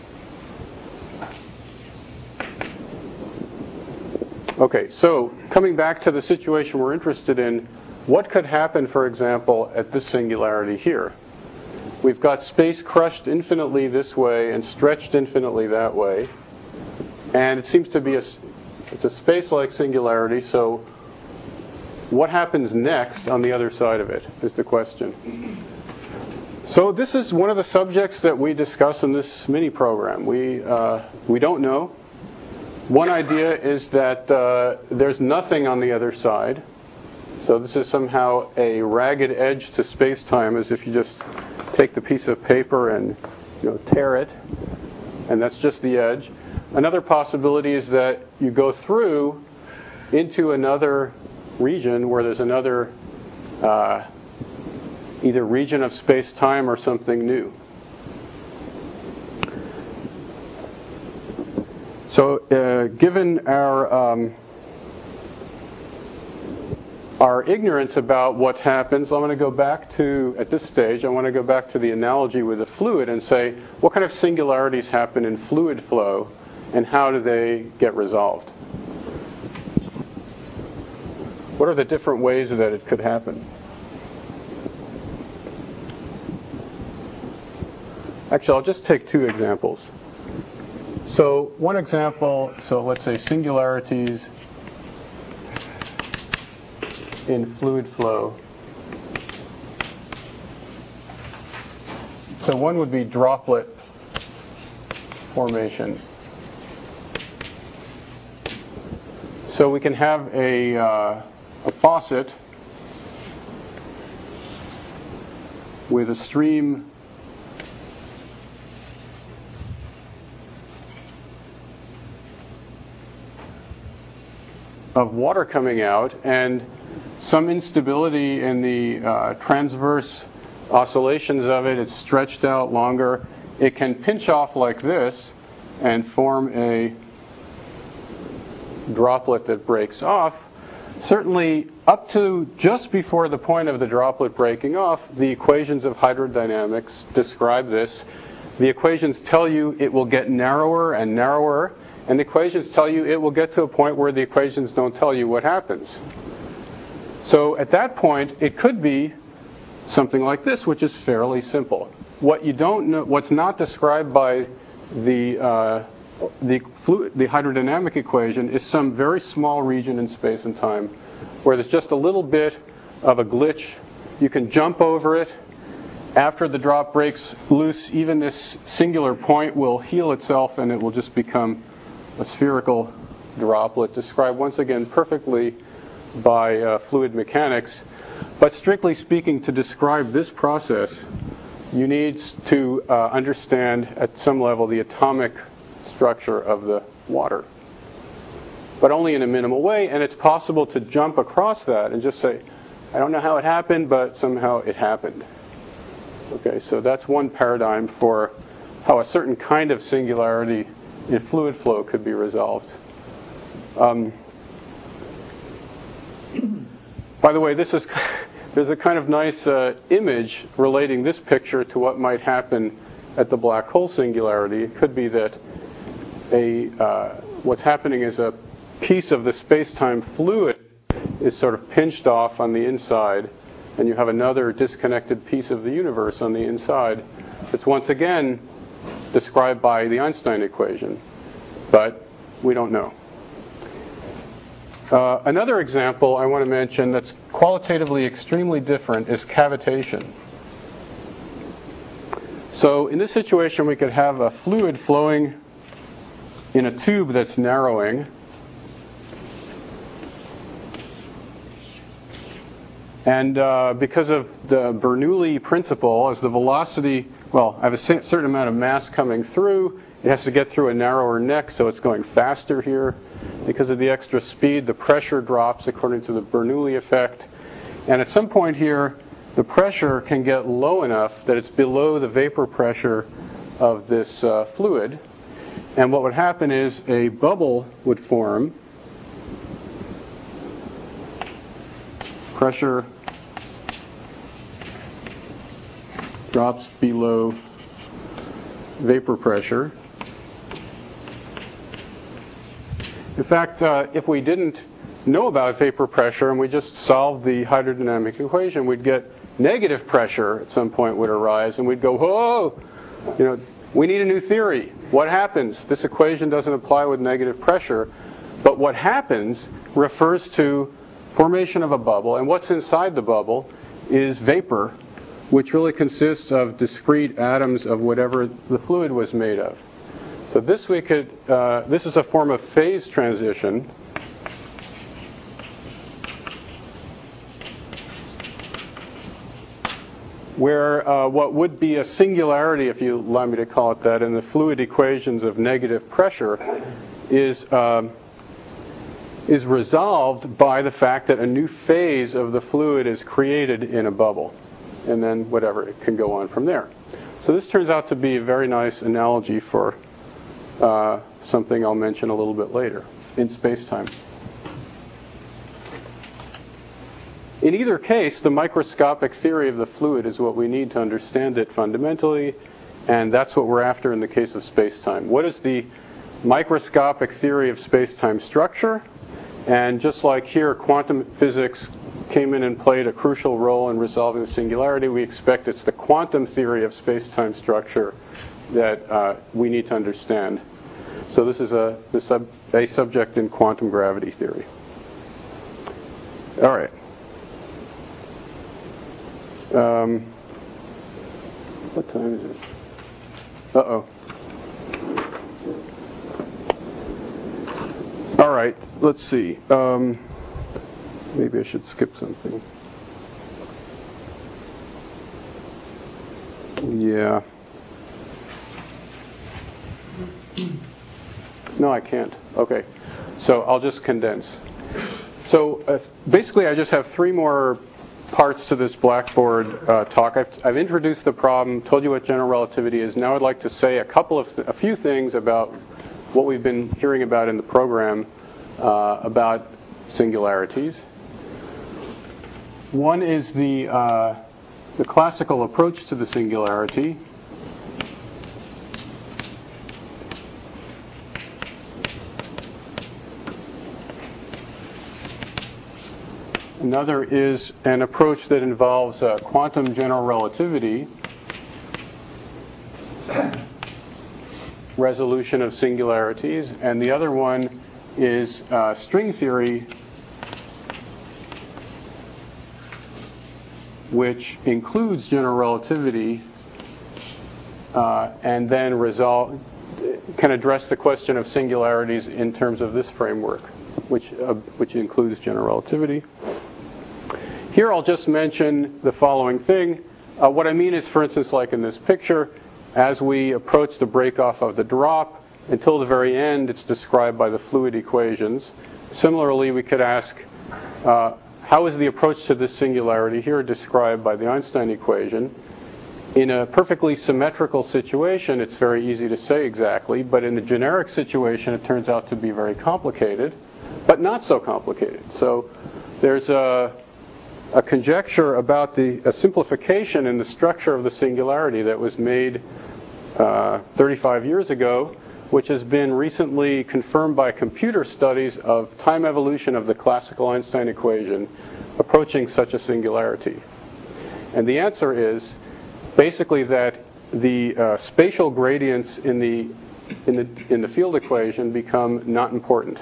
Okay, so coming back to the situation we're interested in, what could happen, for example, at this singularity here? We've got space crushed infinitely this way and stretched infinitely that way. And it seems to be a, it's a space-like singularity, so what happens next on the other side of it is the question. So this is one of the subjects that we discuss in this mini program. We, uh, we don't know. One idea is that uh, there's nothing on the other side. So this is somehow a ragged edge to space-time, as if you just take the piece of paper and, you know, tear it, and that's just the edge. Another possibility is that you go through into another region where there's another uh, either region of space-time or something new. So uh, given our um, our ignorance about what happens, I'm going to go back to, at this stage, I want to go back to the analogy with the fluid and say, what kind of singularities happen in fluid flow and how do they get resolved? What are the different ways that it could happen? Actually, I'll just take two examples. So one example, so let's say singularities in fluid flow. So one would be droplet formation. So we can have a, uh, a faucet with a stream of water coming out and some instability in the uh, transverse oscillations of it. It's stretched out longer. It can pinch off like this and form a droplet that breaks off. Certainly, up to just before the point of the droplet breaking off, the equations of hydrodynamics describe this. The equations tell you it will get narrower and narrower, and the equations tell you it will get to a point where the equations don't tell you what happens. So at that point, it could be something like this, which is fairly simple. What you don't know, what's not described by the uh, the fluid, the hydrodynamic equation, is some very small region in space and time where there's just a little bit of a glitch. You can jump over it. After the drop breaks loose, even this singular point will heal itself, and it will just become a spherical droplet, described once again perfectly by uh, fluid mechanics. But strictly speaking, to describe this process, you need to uh, understand at some level the atomic structure of the water, but only in a minimal way, and it's possible to jump across that and just say, I don't know how it happened, but somehow it happened. Okay, so that's one paradigm for how a certain kind of singularity in fluid flow could be resolved. Um, by the way, this is there's a kind of nice uh, image relating this picture to what might happen at the black hole singularity. It could be that a uh, what's happening is a piece of the space-time fluid is sort of pinched off on the inside, and you have another disconnected piece of the universe on the inside. It's once again described by the Einstein equation, but we don't know. Uh, another example I want to mention that's qualitatively extremely different is cavitation. So in this situation, we could have a fluid flowing in a tube that's narrowing, and uh, because of the Bernoulli principle, as the velocity, well, I have a certain amount of mass coming through, it has to get through a narrower neck, so it's going faster here. Because of the extra speed, the pressure drops according to the Bernoulli effect. And at some point here, the pressure can get low enough that it's below the vapor pressure of this uh, fluid. And what would happen is a bubble would form. Pressure drops below vapor pressure. In fact, uh, if we didn't know about vapor pressure and we just solved the hydrodynamic equation, we'd get negative pressure at some point would arise, and we'd go, whoa, you know, we need a new theory. What happens? This equation doesn't apply with negative pressure, but what happens refers to formation of a bubble, and what's inside the bubble is vapor, which really consists of discrete atoms of whatever the fluid was made of. So this we could, uh, this is a form of phase transition. Where uh, what would be a singularity, if you allow me to call it that, in the fluid equations of negative pressure is uh, is resolved by the fact that a new phase of the fluid is created in a bubble. And then whatever, it can go on from there. So this turns out to be a very nice analogy for uh, something I'll mention a little bit later in space-time. In either case, the microscopic theory of the fluid is what we need to understand it fundamentally, and that's what we're after in the case of space-time. What is the microscopic theory of space-time structure? And just like here, quantum physics came in and played a crucial role in resolving the singularity, we expect it's the quantum theory of space-time structure that uh, we need to understand. So this is a, the sub, a subject in quantum gravity theory. All right. Um, what time is it? Uh-oh. All right, let's see. Um, maybe I should skip something. Yeah. No, I can't. Okay. So I'll just condense. So uh, basically I just have three more parts to this Blackboard uh, talk. I've, I've introduced the problem, told you what general relativity is. Now I'd like to say a couple of, th- a few things about what we've been hearing about in the program uh, about singularities. One is the, uh, the classical approach to the singularity. Another is an approach that involves uh, quantum general relativity, resolution of singularities, and the other one is uh, string theory, which includes general relativity uh, and then resolve, can address the question of singularities in terms of this framework, which uh, which includes general relativity. Here I'll just mention the following thing. Uh, what I mean is, for instance, like in this picture, as we approach the breakoff of the drop, until the very end, it's described by the fluid equations. Similarly, we could ask, uh, how is the approach to this singularity here described by the Einstein equation? In a perfectly symmetrical situation, it's very easy to say exactly, but in a generic situation, it turns out to be very complicated, but not so complicated. So there's a a conjecture about the a simplification in the structure of the singularity that was made uh, thirty-five years ago, which has been recently confirmed by computer studies of time evolution of the classical Einstein equation approaching such a singularity. And the answer is basically that the uh, spatial gradients in the in the in the field equation become not important.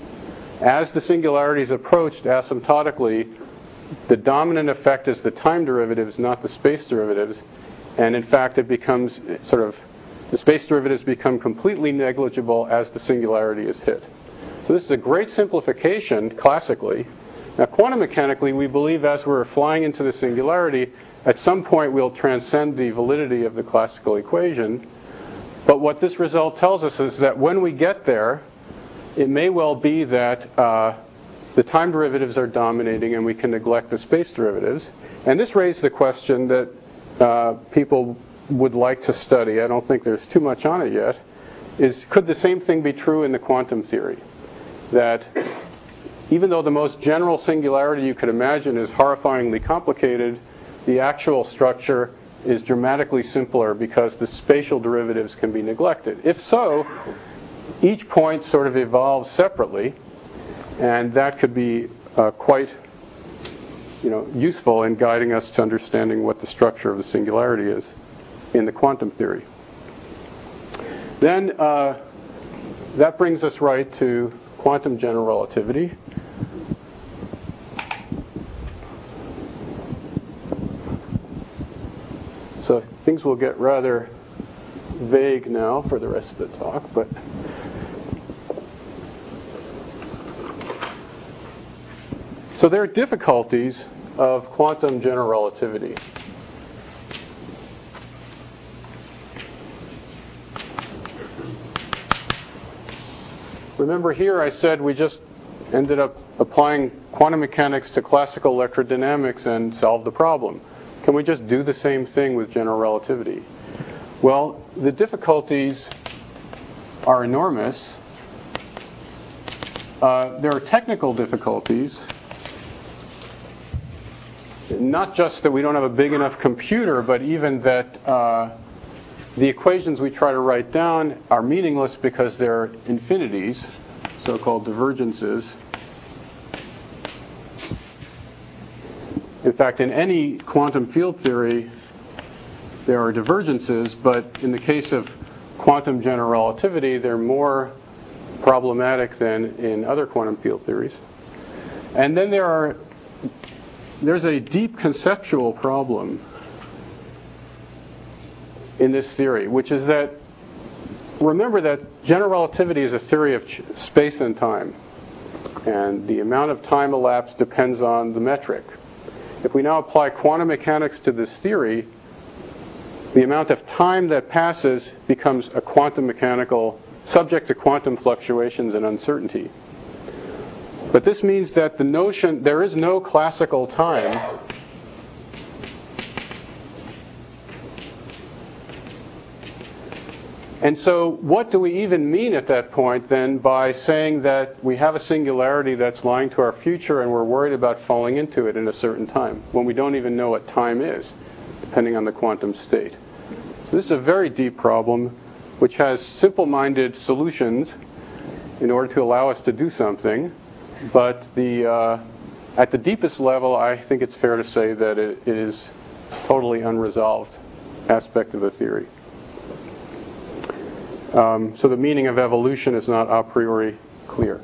As the singularity is approached asymptotically, the dominant effect is the time derivatives, not the space derivatives. And in fact, it becomes sort of, the space derivatives become completely negligible as the singularity is hit. So this is a great simplification, classically. Now, quantum mechanically, we believe as we're flying into the singularity, at some point we'll transcend the validity of the classical equation. But what this result tells us is that when we get there, it may well be that uh, the time derivatives are dominating and we can neglect the space derivatives. And this raised the question that uh, people would like to study. I don't think there's too much on it yet. Is could the same thing be true in the quantum theory? That even though the most general singularity you could imagine is horrifyingly complicated, the actual structure is dramatically simpler because the spatial derivatives can be neglected. If so, each point sort of evolves separately, and that could be uh, quite, you know, useful in guiding us to understanding what the structure of the singularity is in the quantum theory. Then uh, that brings us right to quantum general relativity. So things will get rather vague now for the rest of the talk, but so there are difficulties of quantum general relativity. Remember here I said we just ended up applying quantum mechanics to classical electrodynamics and solved the problem. Can we just do the same thing with general relativity? Well, the difficulties are enormous. Uh, there are technical difficulties. Not just that we don't have a big enough computer, but even that uh, the equations we try to write down are meaningless because they're infinities, so-called divergences. In fact, in any quantum field theory, there are divergences, but in the case of quantum general relativity, they're more problematic than in other quantum field theories. And then there are there's a deep conceptual problem in this theory, which is that, remember that general relativity is a theory of ch- space and time, and the amount of time elapsed depends on the metric. If we now apply quantum mechanics to this theory, the amount of time that passes becomes a quantum mechanical, subject to quantum fluctuations and uncertainty. But this means that the notion, there is no classical time. And so what do we even mean at that point then by saying that we have a singularity that's lying to our future and we're worried about falling into it in a certain time, when we don't even know what time is, depending on the quantum state? So this is a very deep problem which has simple-minded solutions in order to allow us to do something. But the uh, at the deepest level, I think it's fair to say that it, it is totally unresolved aspect of the theory. Um, so the meaning of evolution is not a priori clear.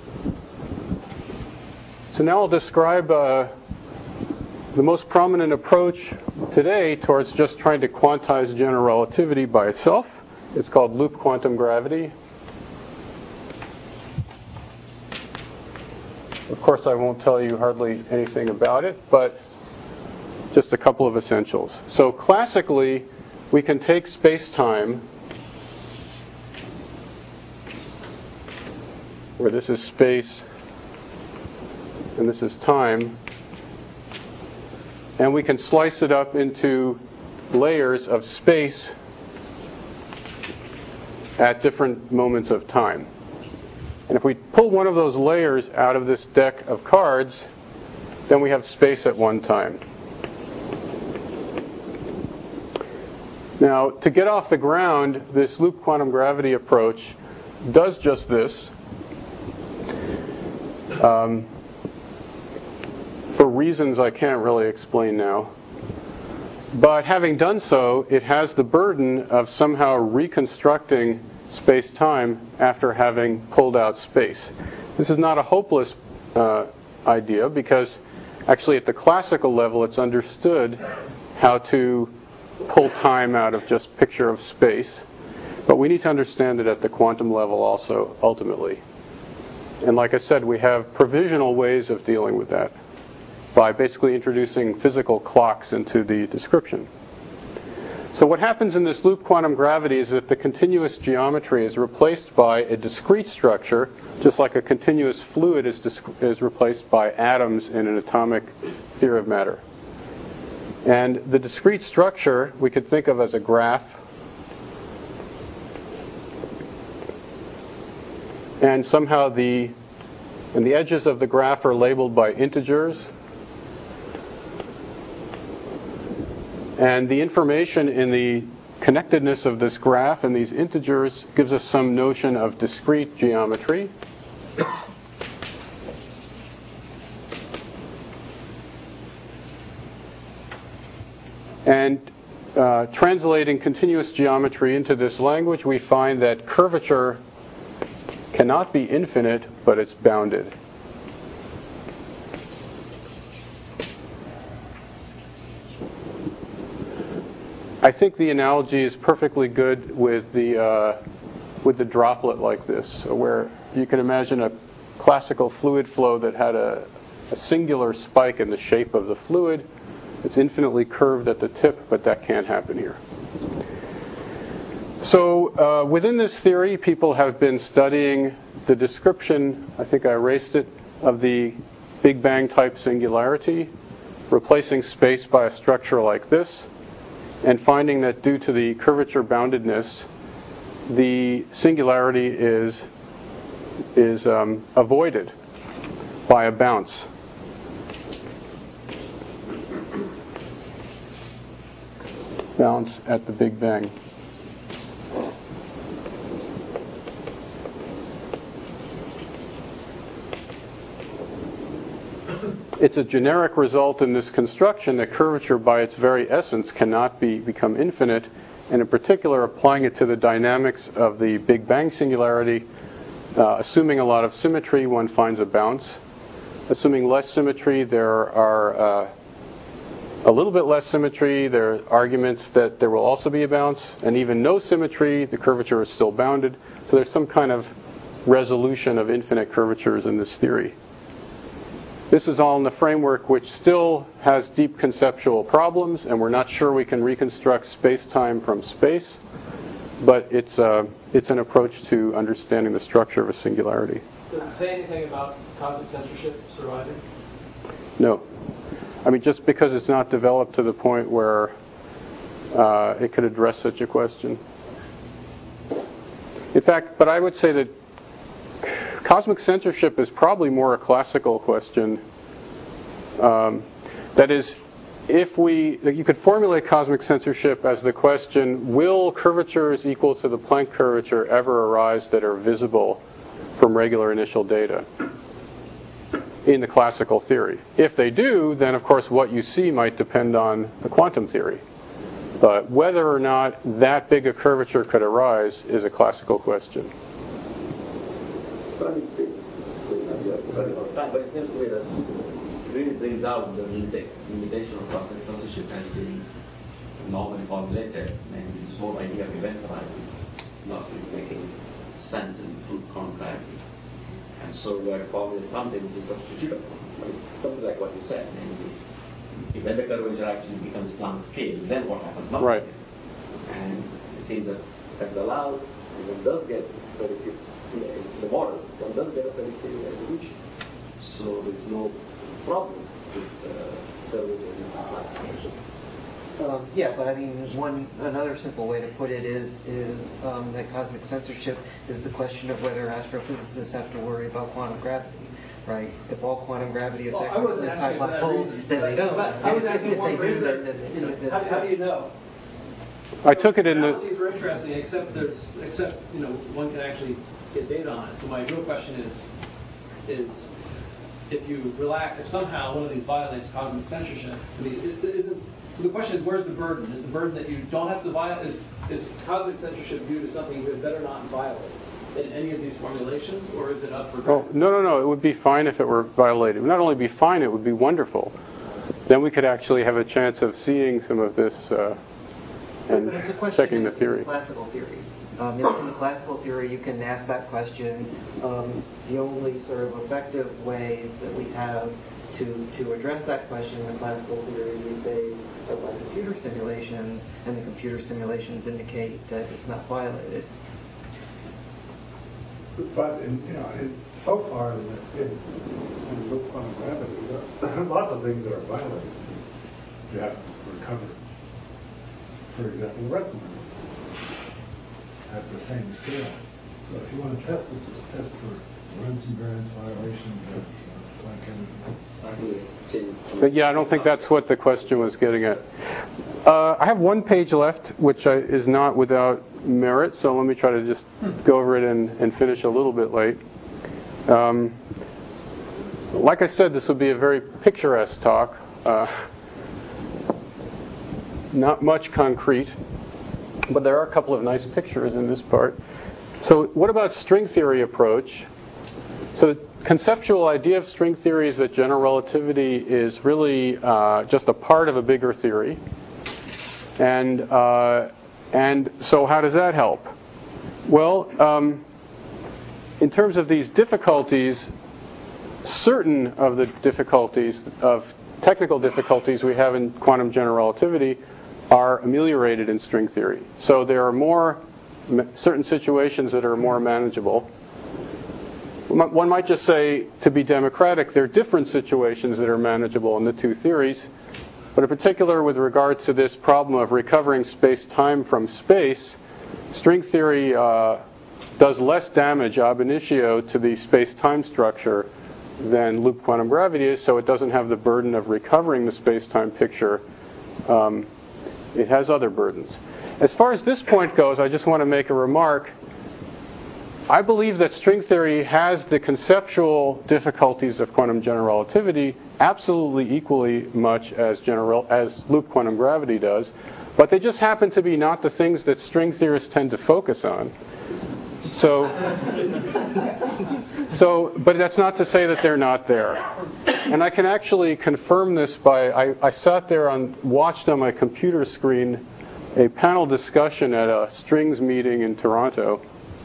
So now I'll describe uh, the most prominent approach today towards just trying to quantize general relativity by itself. It's called loop quantum gravity. Of course, I won't tell you hardly anything about it, but just a couple of essentials. So classically, we can take space-time, where this is space and this is time, and we can slice it up into layers of space at different moments of time. And if we pull one of those layers out of this deck of cards, then we have space at one time. Now, to get off the ground, this loop quantum gravity approach does just this. Um, for reasons I can't really explain now. But having done so, it has the burden of somehow reconstructing space-time after having pulled out space. This is not a hopeless uh, idea, because actually at the classical level it's understood how to pull time out of just picture of space. But we need to understand it at the quantum level also, ultimately. And like I said, we have provisional ways of dealing with that by basically introducing physical clocks into the description. So what happens in this loop quantum gravity is that the continuous geometry is replaced by a discrete structure, just like a continuous fluid is, disc- is replaced by atoms in an atomic theory of matter. And the discrete structure we could think of as a graph. And somehow the, and the edges of the graph are labeled by integers. And the information in the connectedness of this graph and these integers gives us some notion of discrete geometry. And uh, translating continuous geometry into this language, we find that curvature cannot be infinite, but it's bounded. I think the analogy is perfectly good with the uh, with the droplet like this, where you can imagine a classical fluid flow that had a, a singular spike in the shape of the fluid. It's infinitely curved at the tip, but that can't happen here. So uh, within this theory, people have been studying the description, I think I erased it, of the Big Bang type singularity, replacing space by a structure like this, and finding that due to the curvature boundedness, the singularity is, is um, avoided by a bounce. Bounce at the Big Bang. It's a generic result in this construction that curvature by its very essence cannot be become infinite, and in particular applying it to the dynamics of the Big Bang singularity, uh, assuming a lot of symmetry, one finds a bounce. Assuming less symmetry, there are uh, a little bit less symmetry, there are arguments that there will also be a bounce, and even no symmetry, the curvature is still bounded. So there's some kind of resolution of infinite curvatures in this theory. This is all in the framework which still has deep conceptual problems, and we're not sure we can reconstruct space-time from space, but it's, uh, it's an approach to understanding the structure of a singularity. Does it say anything about cosmic censorship surviving? No. I mean, just because it's not developed to the point where uh, it could address such a question. In fact, but I would say that cosmic censorship is probably more a classical question. Um, that is, if we, you could formulate cosmic censorship as the question, will curvatures equal to the Planck curvature ever arise that are visible from regular initial data in the classical theory? If they do, then of course what you see might depend on the quantum theory. But whether or not that big a curvature could arise is a classical question. But I mean, but it seems to me that it really brings out the limita- limitation of cosmic censorship as being normally formulated, and this whole idea of event horizon is not really making sense in full quantum gravity. And so we are to formulate something which is substitutable. I mean, something like what you said. Namely, if when the curvature actually becomes Planck scale, then what happens? Nothing. Right. And it seems that that's allowed, and one does get very few, in the models, one does get a very few evolution. So there's no problem with uh, curvature in Planck scale. Um, yeah, but I mean, one another simple way to put it is is um, that cosmic censorship is the question of whether astrophysicists have to worry about quantum gravity, right? If all quantum gravity Well, effects I are wasn't inside asking for black that holes, reason. then they don't. I was asking If one they do, reason. then- then- You know, then- how, how do you know? I took it in the... Analogies are interesting, except there's, except you know, one can actually get data on it. So my real question is, is if you relax, if somehow one of these violates cosmic censorship, I mean, it, it isn't. So the question is, where's the burden? Is the burden that you don't have to violate? Is, is cosmic censorship viewed as something you had better not violate in any of these formulations, or is it up for Oh, grabs? no, no, no. It would be fine if it were violated. It would not only be fine, it would be wonderful. Then we could actually have a chance of seeing some of this uh, and But it's a question checking the in theory. Classical theory. Um, in, in the classical theory, you can ask that question. Um, the only sort of effective ways that we have to to address that question in the classical theory these days are by computer simulations, and the computer simulations indicate that it's not violated. But in, you know, in, so far in, the, in, in loop quantum gravity, there are lots of things that are violated. You have to recover. For example, the Redstone at the same scale. So if you want to test it, just test for Rensenbrand violations of uh, Planck energy. But yeah, I don't think that's what the question was getting at. Uh, I have one page left, which I, is not without merit, so let me try to just go over it and, and finish a little bit late. Um, like I said, this would be a very picturesque talk. Uh, not much concrete, but there are a couple of nice pictures in this part. So what about string theory approach? So the conceptual idea of string theory is that general relativity is really uh, just a part of a bigger theory. And uh, and so how does that help? Well, um, in terms of these difficulties, certain of the difficulties, of technical difficulties we have in quantum general relativity are ameliorated in string theory. So there are more certain situations that are more manageable. One might just say, to be democratic, there are different situations that are manageable in the two theories. But in particular, with regard to this problem of recovering space-time from space, string theory uh, does less damage ab initio to the space-time structure than loop quantum gravity is, so it doesn't have the burden of recovering the space-time picture. Um, it has other burdens. As far as this point goes, I just want to make a remark. I believe that string theory has the conceptual difficulties of quantum general relativity absolutely equally much as general as loop quantum gravity does, but they just happen to be not the things that string theorists tend to focus on. So, so, but that's not to say that they're not there. And I can actually confirm this by, I, I sat there and watched on my computer screen a panel discussion at a strings meeting in Toronto,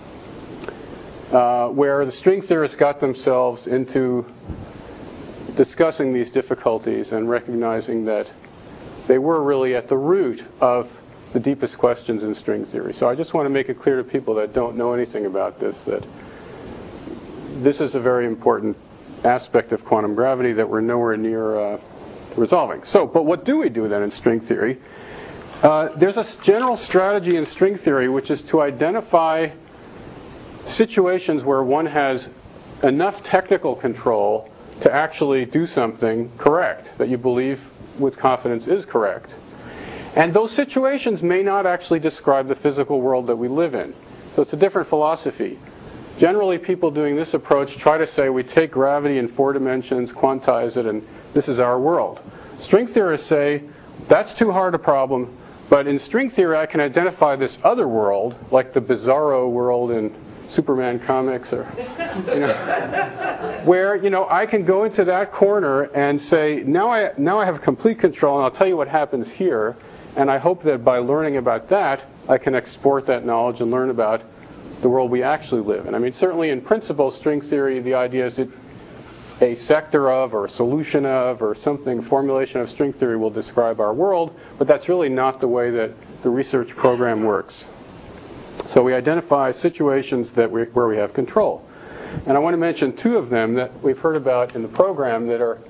uh, where the string theorists got themselves into discussing these difficulties and recognizing that they were really at the root of the deepest questions in string theory. So I just want to make it clear to people that don't know anything about this that this is a very important aspect of quantum gravity that we're nowhere near uh, resolving. So, but what do we do then in string theory? Uh, there's a general strategy in string theory which is to identify situations where one has enough technical control to actually do something correct, that you believe with confidence is correct. And those situations may not actually describe the physical world that we live in. So it's a different philosophy. Generally, people doing this approach try to say we take gravity in four dimensions, quantize it, and this is our world. String theorists say that's too hard a problem, but in string theory I can identify this other world, like the bizarro world in Superman comics, or you know, where you know I can go into that corner and say now I now I have complete control, and I'll tell you what happens here. And I hope that by learning about that, I can export that knowledge and learn about the world we actually live in. I mean, certainly in principle, string theory, the idea is that a sector of, or a solution of, or something, formulation of string theory will describe our world, but that's really not the way that the research program works. So we identify situations that we, where we have control. And I want to mention two of them that we've heard about in the program that are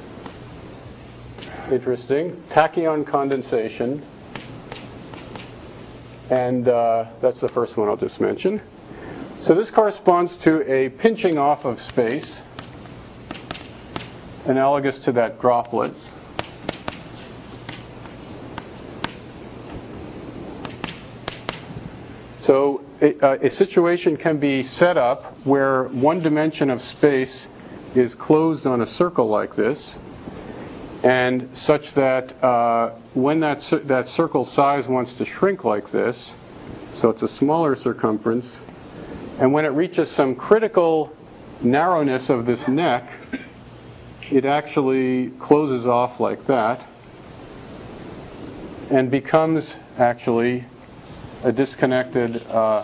interesting. Tachyon condensation. And uh, that's the first one I'll just mention. So this corresponds to a pinching off of space, analogous to that droplet. So a, uh, a situation can be set up where one dimension of space is closed on a circle like this, and such that uh, when that cir- that circle size wants to shrink like this, so it's a smaller circumference, and when it reaches some critical narrowness of this neck, it actually closes off like that and becomes actually a disconnected uh,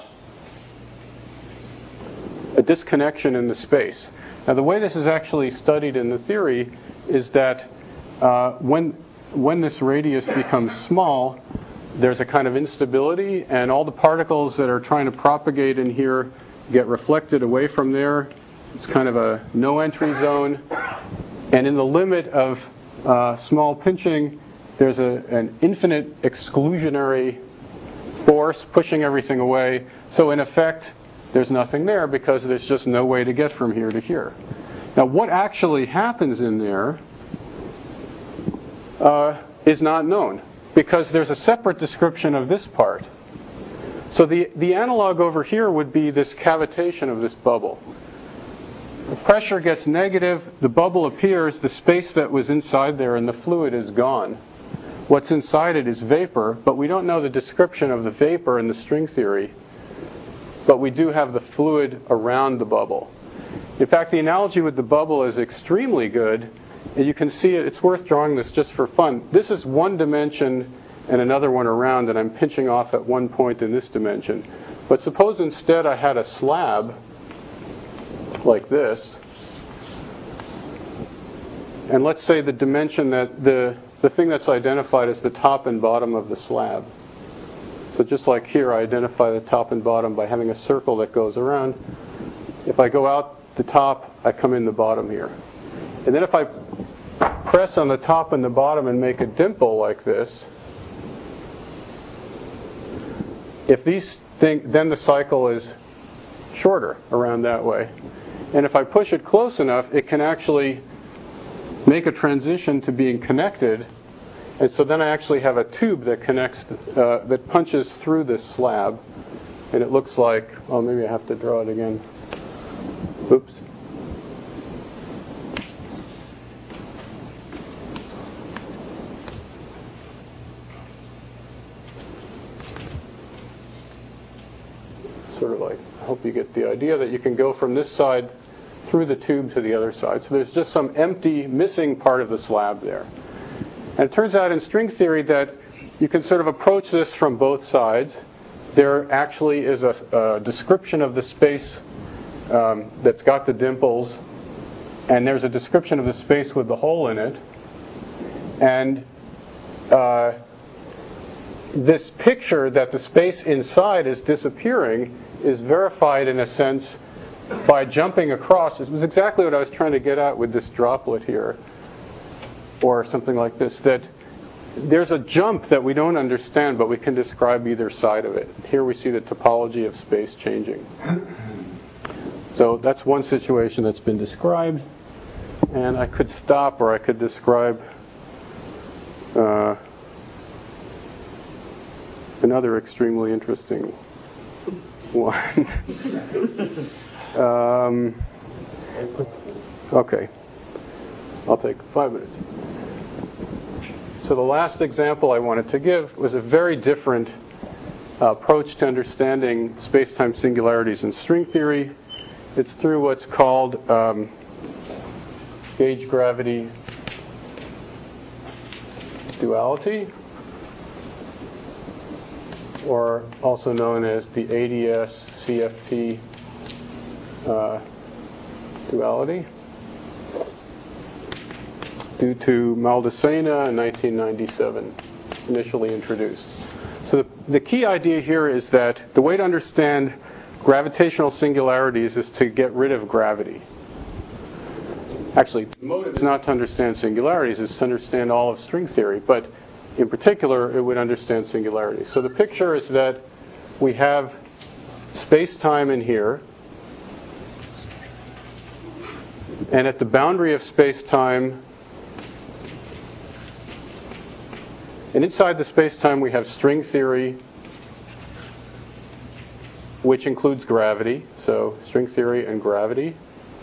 a disconnection in the space. Now the way this is actually studied in the theory is that uh, when when this radius becomes small, there's a kind of instability, and all the particles that are trying to propagate in here get reflected away from there. It's kind of a no entry zone, and in the limit of uh, small pinching, there's a, an infinite exclusionary force pushing everything away. So in effect, there's nothing there because there's just no way to get from here to here. Now what actually happens in there uh, is not known, because there's a separate description of this part. So the, the analog over here would be this cavitation of this bubble. The pressure gets negative, the bubble appears, the space that was inside there and the fluid is gone. What's inside it is vapor, but we don't know the description of the vapor in the string theory, but we do have the fluid around the bubble. In fact, the analogy with the bubble is extremely good, and you can see it. It's worth drawing this just for fun. This is one dimension and another one around, and I'm pinching off at one point in this dimension. But suppose instead I had a slab like this, and let's say the dimension that the the thing that's identified is the top and bottom of the slab. So just like here, I identify the top and bottom by having a circle that goes around. If I go out the top, I come in the bottom here. And then if I press on the top and the bottom and make a dimple like this, if these thing, then the cycle is shorter around that way. And if I push it close enough, it can actually make a transition to being connected. And so then I actually have a tube that connects, uh, that punches through this slab. And it looks like, oh, maybe I have to draw it again. Oops. Sort of like, I hope you get the idea that you can go from this side through the tube to the other side. So there's just some empty, missing part of the slab there. And it turns out in string theory that you can sort of approach this from both sides. There actually is a, a description of the space um, that's got the dimples, and there's a description of the space with the hole in it. And uh, this picture that the space inside is disappearing is verified in a sense by jumping across. It was exactly what I was trying to get at with this droplet here, or something like this, that there's a jump that we don't understand, but we can describe either side of it. Here we see the topology of space changing. So that's one situation that's been described. And I could stop, or I could describe uh, another extremely interesting one. um, okay. I'll take five minutes. So the last example I wanted to give was a very different uh, approach to understanding space-time singularities in string theory. It's through what's called um, gauge gravity duality, or also known as the A D S C F T uh, duality, due to Maldacena in nineteen ninety-seven, initially introduced. So the, the key idea here is that the way to understand gravitational singularities is to get rid of gravity. Actually, the motive is not to understand singularities, it's to understand all of string theory, but in particular, it would understand singularities. So the picture is that we have space-time in here, and at the boundary of space-time, and inside the space-time we have string theory, which includes gravity, so string theory and gravity.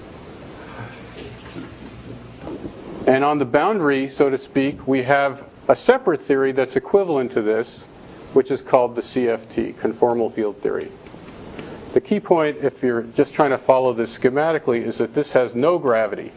And on the boundary, so to speak, we have a separate theory that's equivalent to this, which is called the C F T, conformal field theory. The key point, if you're just trying to follow this schematically, is that this has no gravity.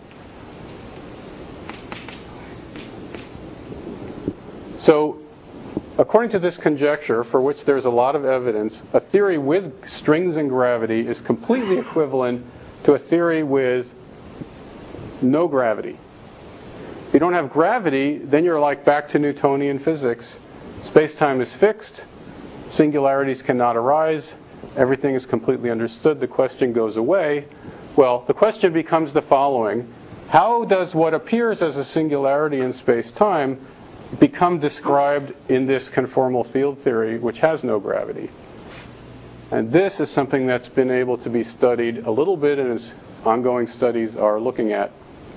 So, according to this conjecture, for which there's a lot of evidence, a theory with strings and gravity is completely equivalent to a theory with no gravity. If you don't have gravity, then you're like back to Newtonian physics. Space-time is fixed, singularities cannot arise, everything is completely understood, the question goes away. Well, the question becomes the following: how does what appears as a singularity in space-time become described in this conformal field theory, which has no gravity? And this is something that's been able to be studied a little bit, and as ongoing studies are looking at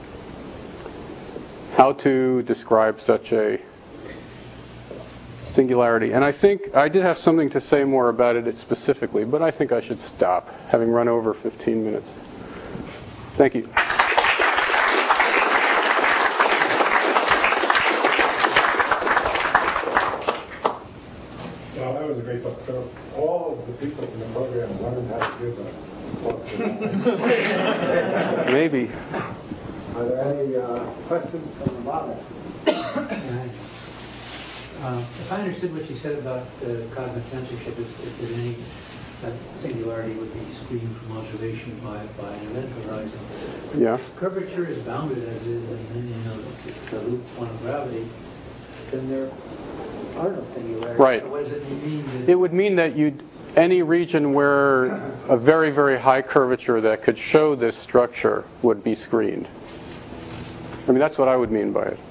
how to describe such a singularity. And I think I did have something to say more about it specifically, but I think I should stop, having run over fifteen minutes. Thank you. Well, that was a great talk. So all of the people in the program learned how to give a talk. Maybe. Are there any uh, questions from the model? Uh, if I understood what you said about uh, cosmic censorship, if, if there's any uh, singularity would be screened from observation by, by an event horizon. Yeah. If curvature is bounded as is, and then you know the loop's one of gravity, then there are no singularities. Right. So what does it mean? That It would mean that you'd, any region where a very, very high curvature that could show this structure would be screened. I mean, that's what I would mean by it.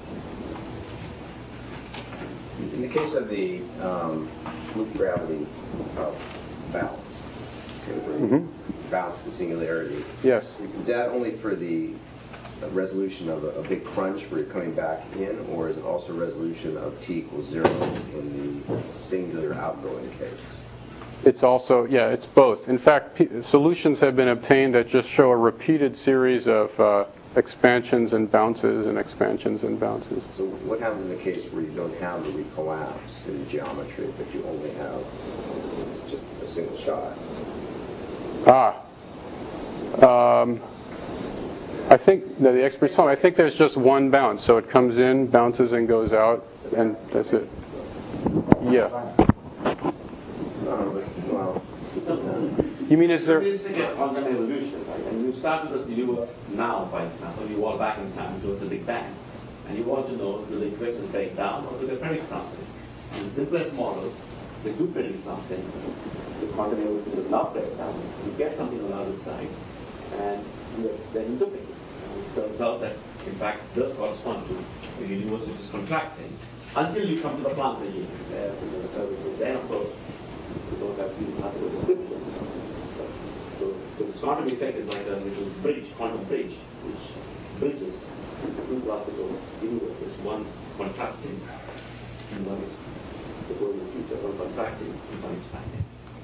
In the case of the um, loop gravity of balance, Mm-hmm. balance the singularity, Yes. is that only for the resolution of a, a big crunch where you're coming back in, or is it also resolution of t equals zero in the singular outgoing case? It's also, yeah, it's both. In fact, p- solutions have been obtained that just show a repeated series of uh, expansions and bounces and expansions and bounces. So what happens in the case where you don't have the recollapse in the geometry, but you only have, it's just a single shot? Ah. Um, I think, no, the experts tell me, I think there's just one bounce. So it comes in, bounces, and goes out, and that's it. Yeah. Um, well, You mean is there... It's like a quantum evolution, right? And you start with this universe now, for example, you walk back in time towards the Big Bang, and you want to know, do the equations break down or do they predict something? And the simplest models, they do predict something. The quantum evolution does not break down. You get something on the other side, and you then you look at it. And it turns out that, in fact, does correspond to the universe which is contracting until you come to the Planck regime. Where, you know, the curvature. Then, of course, you don't have to have a description. So the quantum effect is like a little bridge, quantum bridge, which bridges two classical universes, one contracting and one is going in the future, one contracting and one expanding.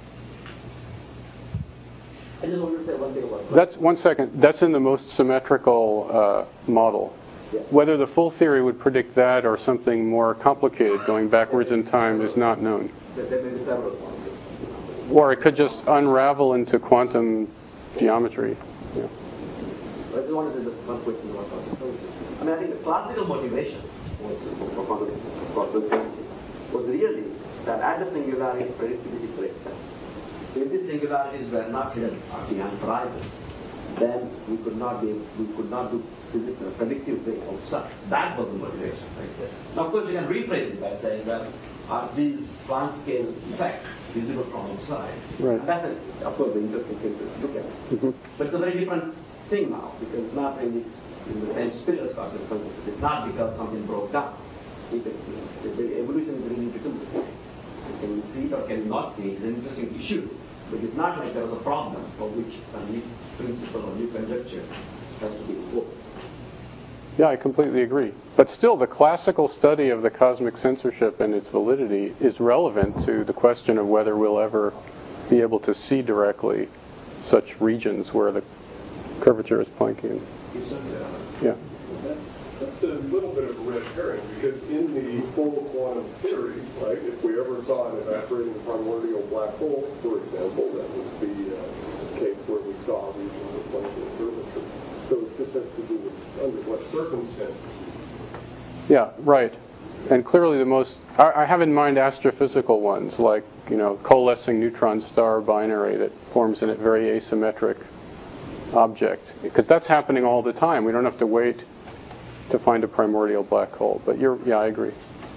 I just wanted to say one thing about That's one second. That's in the most symmetrical uh, model. Yeah. Whether the full theory would predict that or something more complicated going backwards in time is not known. There, there may be several points. Or it could just unravel into quantum geometry. Yeah. But I just wanted to just one question about quantum theory. I mean, I think the classical motivation was for quantum quantum theory was really that at the singularity, predictability breaks down. If these singularities were not hidden at the horizon, then we could not be we could not do physics in a predictive way outside. That was the motivation right there. Now, of course, you can rephrase it by saying, well, are these Planck scale effects visible from outside? Right. And that's, a, of course, the interesting thing to look at. Mm-hmm. But it's a very different thing now, because it's not really in the same spirit as causality. So it's not because something broke down. It, it, the evolution is really to do this. Can you see it or can you not see it? It's an interesting issue. But it's not like there was a problem for which a new principle or new conjecture has to be invoked. Yeah, I completely agree. But still, the classical study of the cosmic censorship and its validity is relevant to the question of whether we'll ever be able to see directly such regions where the curvature is Planckian. Yeah. That, that's a little bit of a red herring, because in the full quantum theory, right, if we ever saw an evaporating primordial black hole, for example, that would be a case where we saw a region of Planckian curvature. So it just has to do with under what circumstances. Yeah, right. And clearly the most, I, I have in mind astrophysical ones, like, you know, coalescing neutron star binary that forms in a very asymmetric object. Because that's happening all the time. We don't have to wait to find a primordial black hole. But you're, yeah, I agree.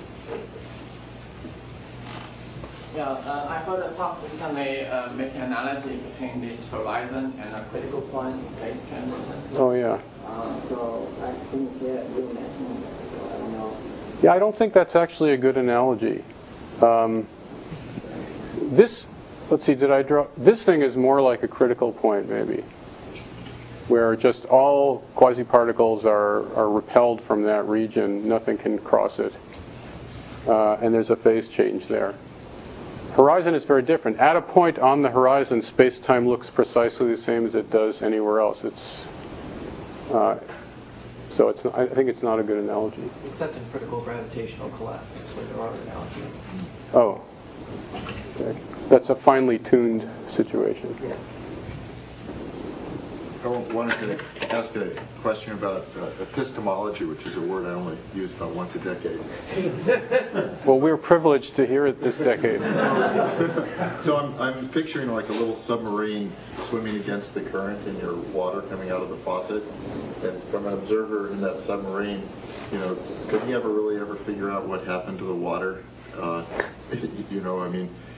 Yeah, uh, I heard a talk recently uh, making an analogy between this horizon and a critical point in phase transitions. Oh, yeah. Uh, so I think yeah, you mentioned that, so I don't know. Yeah, I don't think that's actually a good analogy. Um, this, let's see, did I draw? This thing is more like a critical point, maybe, where just all quasi-particles are, are repelled from that region. Nothing can cross it. Uh, and there's a phase change there. Horizon is very different. At a point on the horizon, space-time looks precisely the same as it does anywhere else. It's uh, so it's. I think it's not a good analogy. Except in critical gravitational collapse, where there are analogies. Oh, okay. That's a finely tuned situation. Yeah. I wanted to ask a question about uh, epistemology, which is a word I only use about once a decade. Well, we're privileged to hear it this decade. So, so I'm, I'm picturing like a little submarine swimming against the current in your water coming out of the faucet. And from an observer in that submarine, you know, could he ever really ever figure out what happened to the water? Uh, you know, I mean,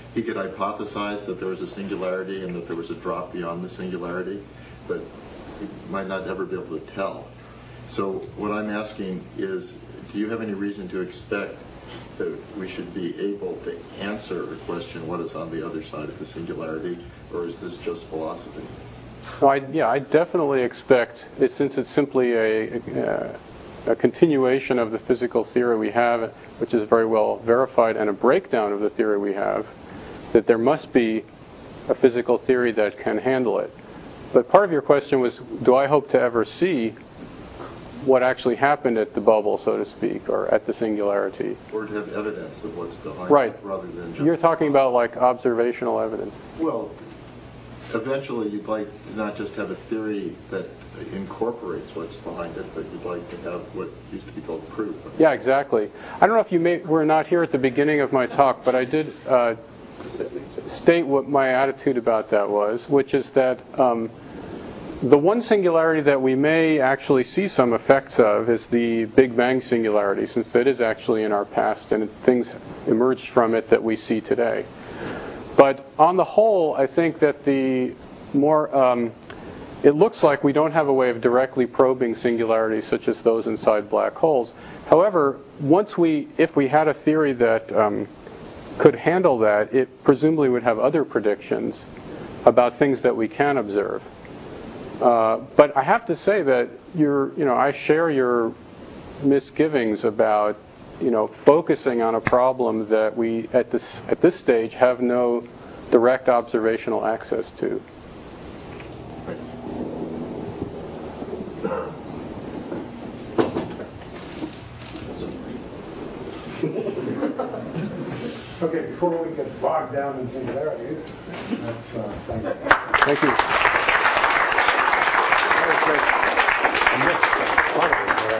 he could hypothesize that there was a singularity and that there was a drop beyond the singularity, but he might not ever be able to tell. So what I'm asking is, do you have any reason to expect that we should be able to answer the question, what is on the other side of the singularity, or is this just philosophy? No, I, yeah, I definitely expect, it, since it's simply a, a, a continuation of the physical theory we have, which is very well verified, and a breakdown of the theory we have, that there must be a physical theory that can handle it. But part of your question was, do I hope to ever see what actually happened at the bubble, so to speak, or at the singularity? Or to have evidence of what's behind right. it, rather than just... You're talking about like observational evidence. Well, eventually you'd like not just have a theory that incorporates what's behind it, but you'd like to have what used to be called proof. Yeah, exactly. I don't know if you may, were not here at the beginning of my talk, but I did uh, state what my attitude about that was, which is that um, the one singularity that we may actually see some effects of is the Big Bang singularity, since that is actually in our past and things emerged from it that we see today. But on the whole, I think that the more, um, it looks like we don't have a way of directly probing singularities such as those inside black holes. However, once we, if we had a theory that um, could handle that, it presumably would have other predictions about things that we can observe. Uh, but I have to say that you're, you know, I share your misgivings about, you know, focusing on a problem that we at this at this stage have no direct observational access to. Okay, before we get bogged down in singularities, let's uh, thank you. Thank you. That was great. I missed, uh,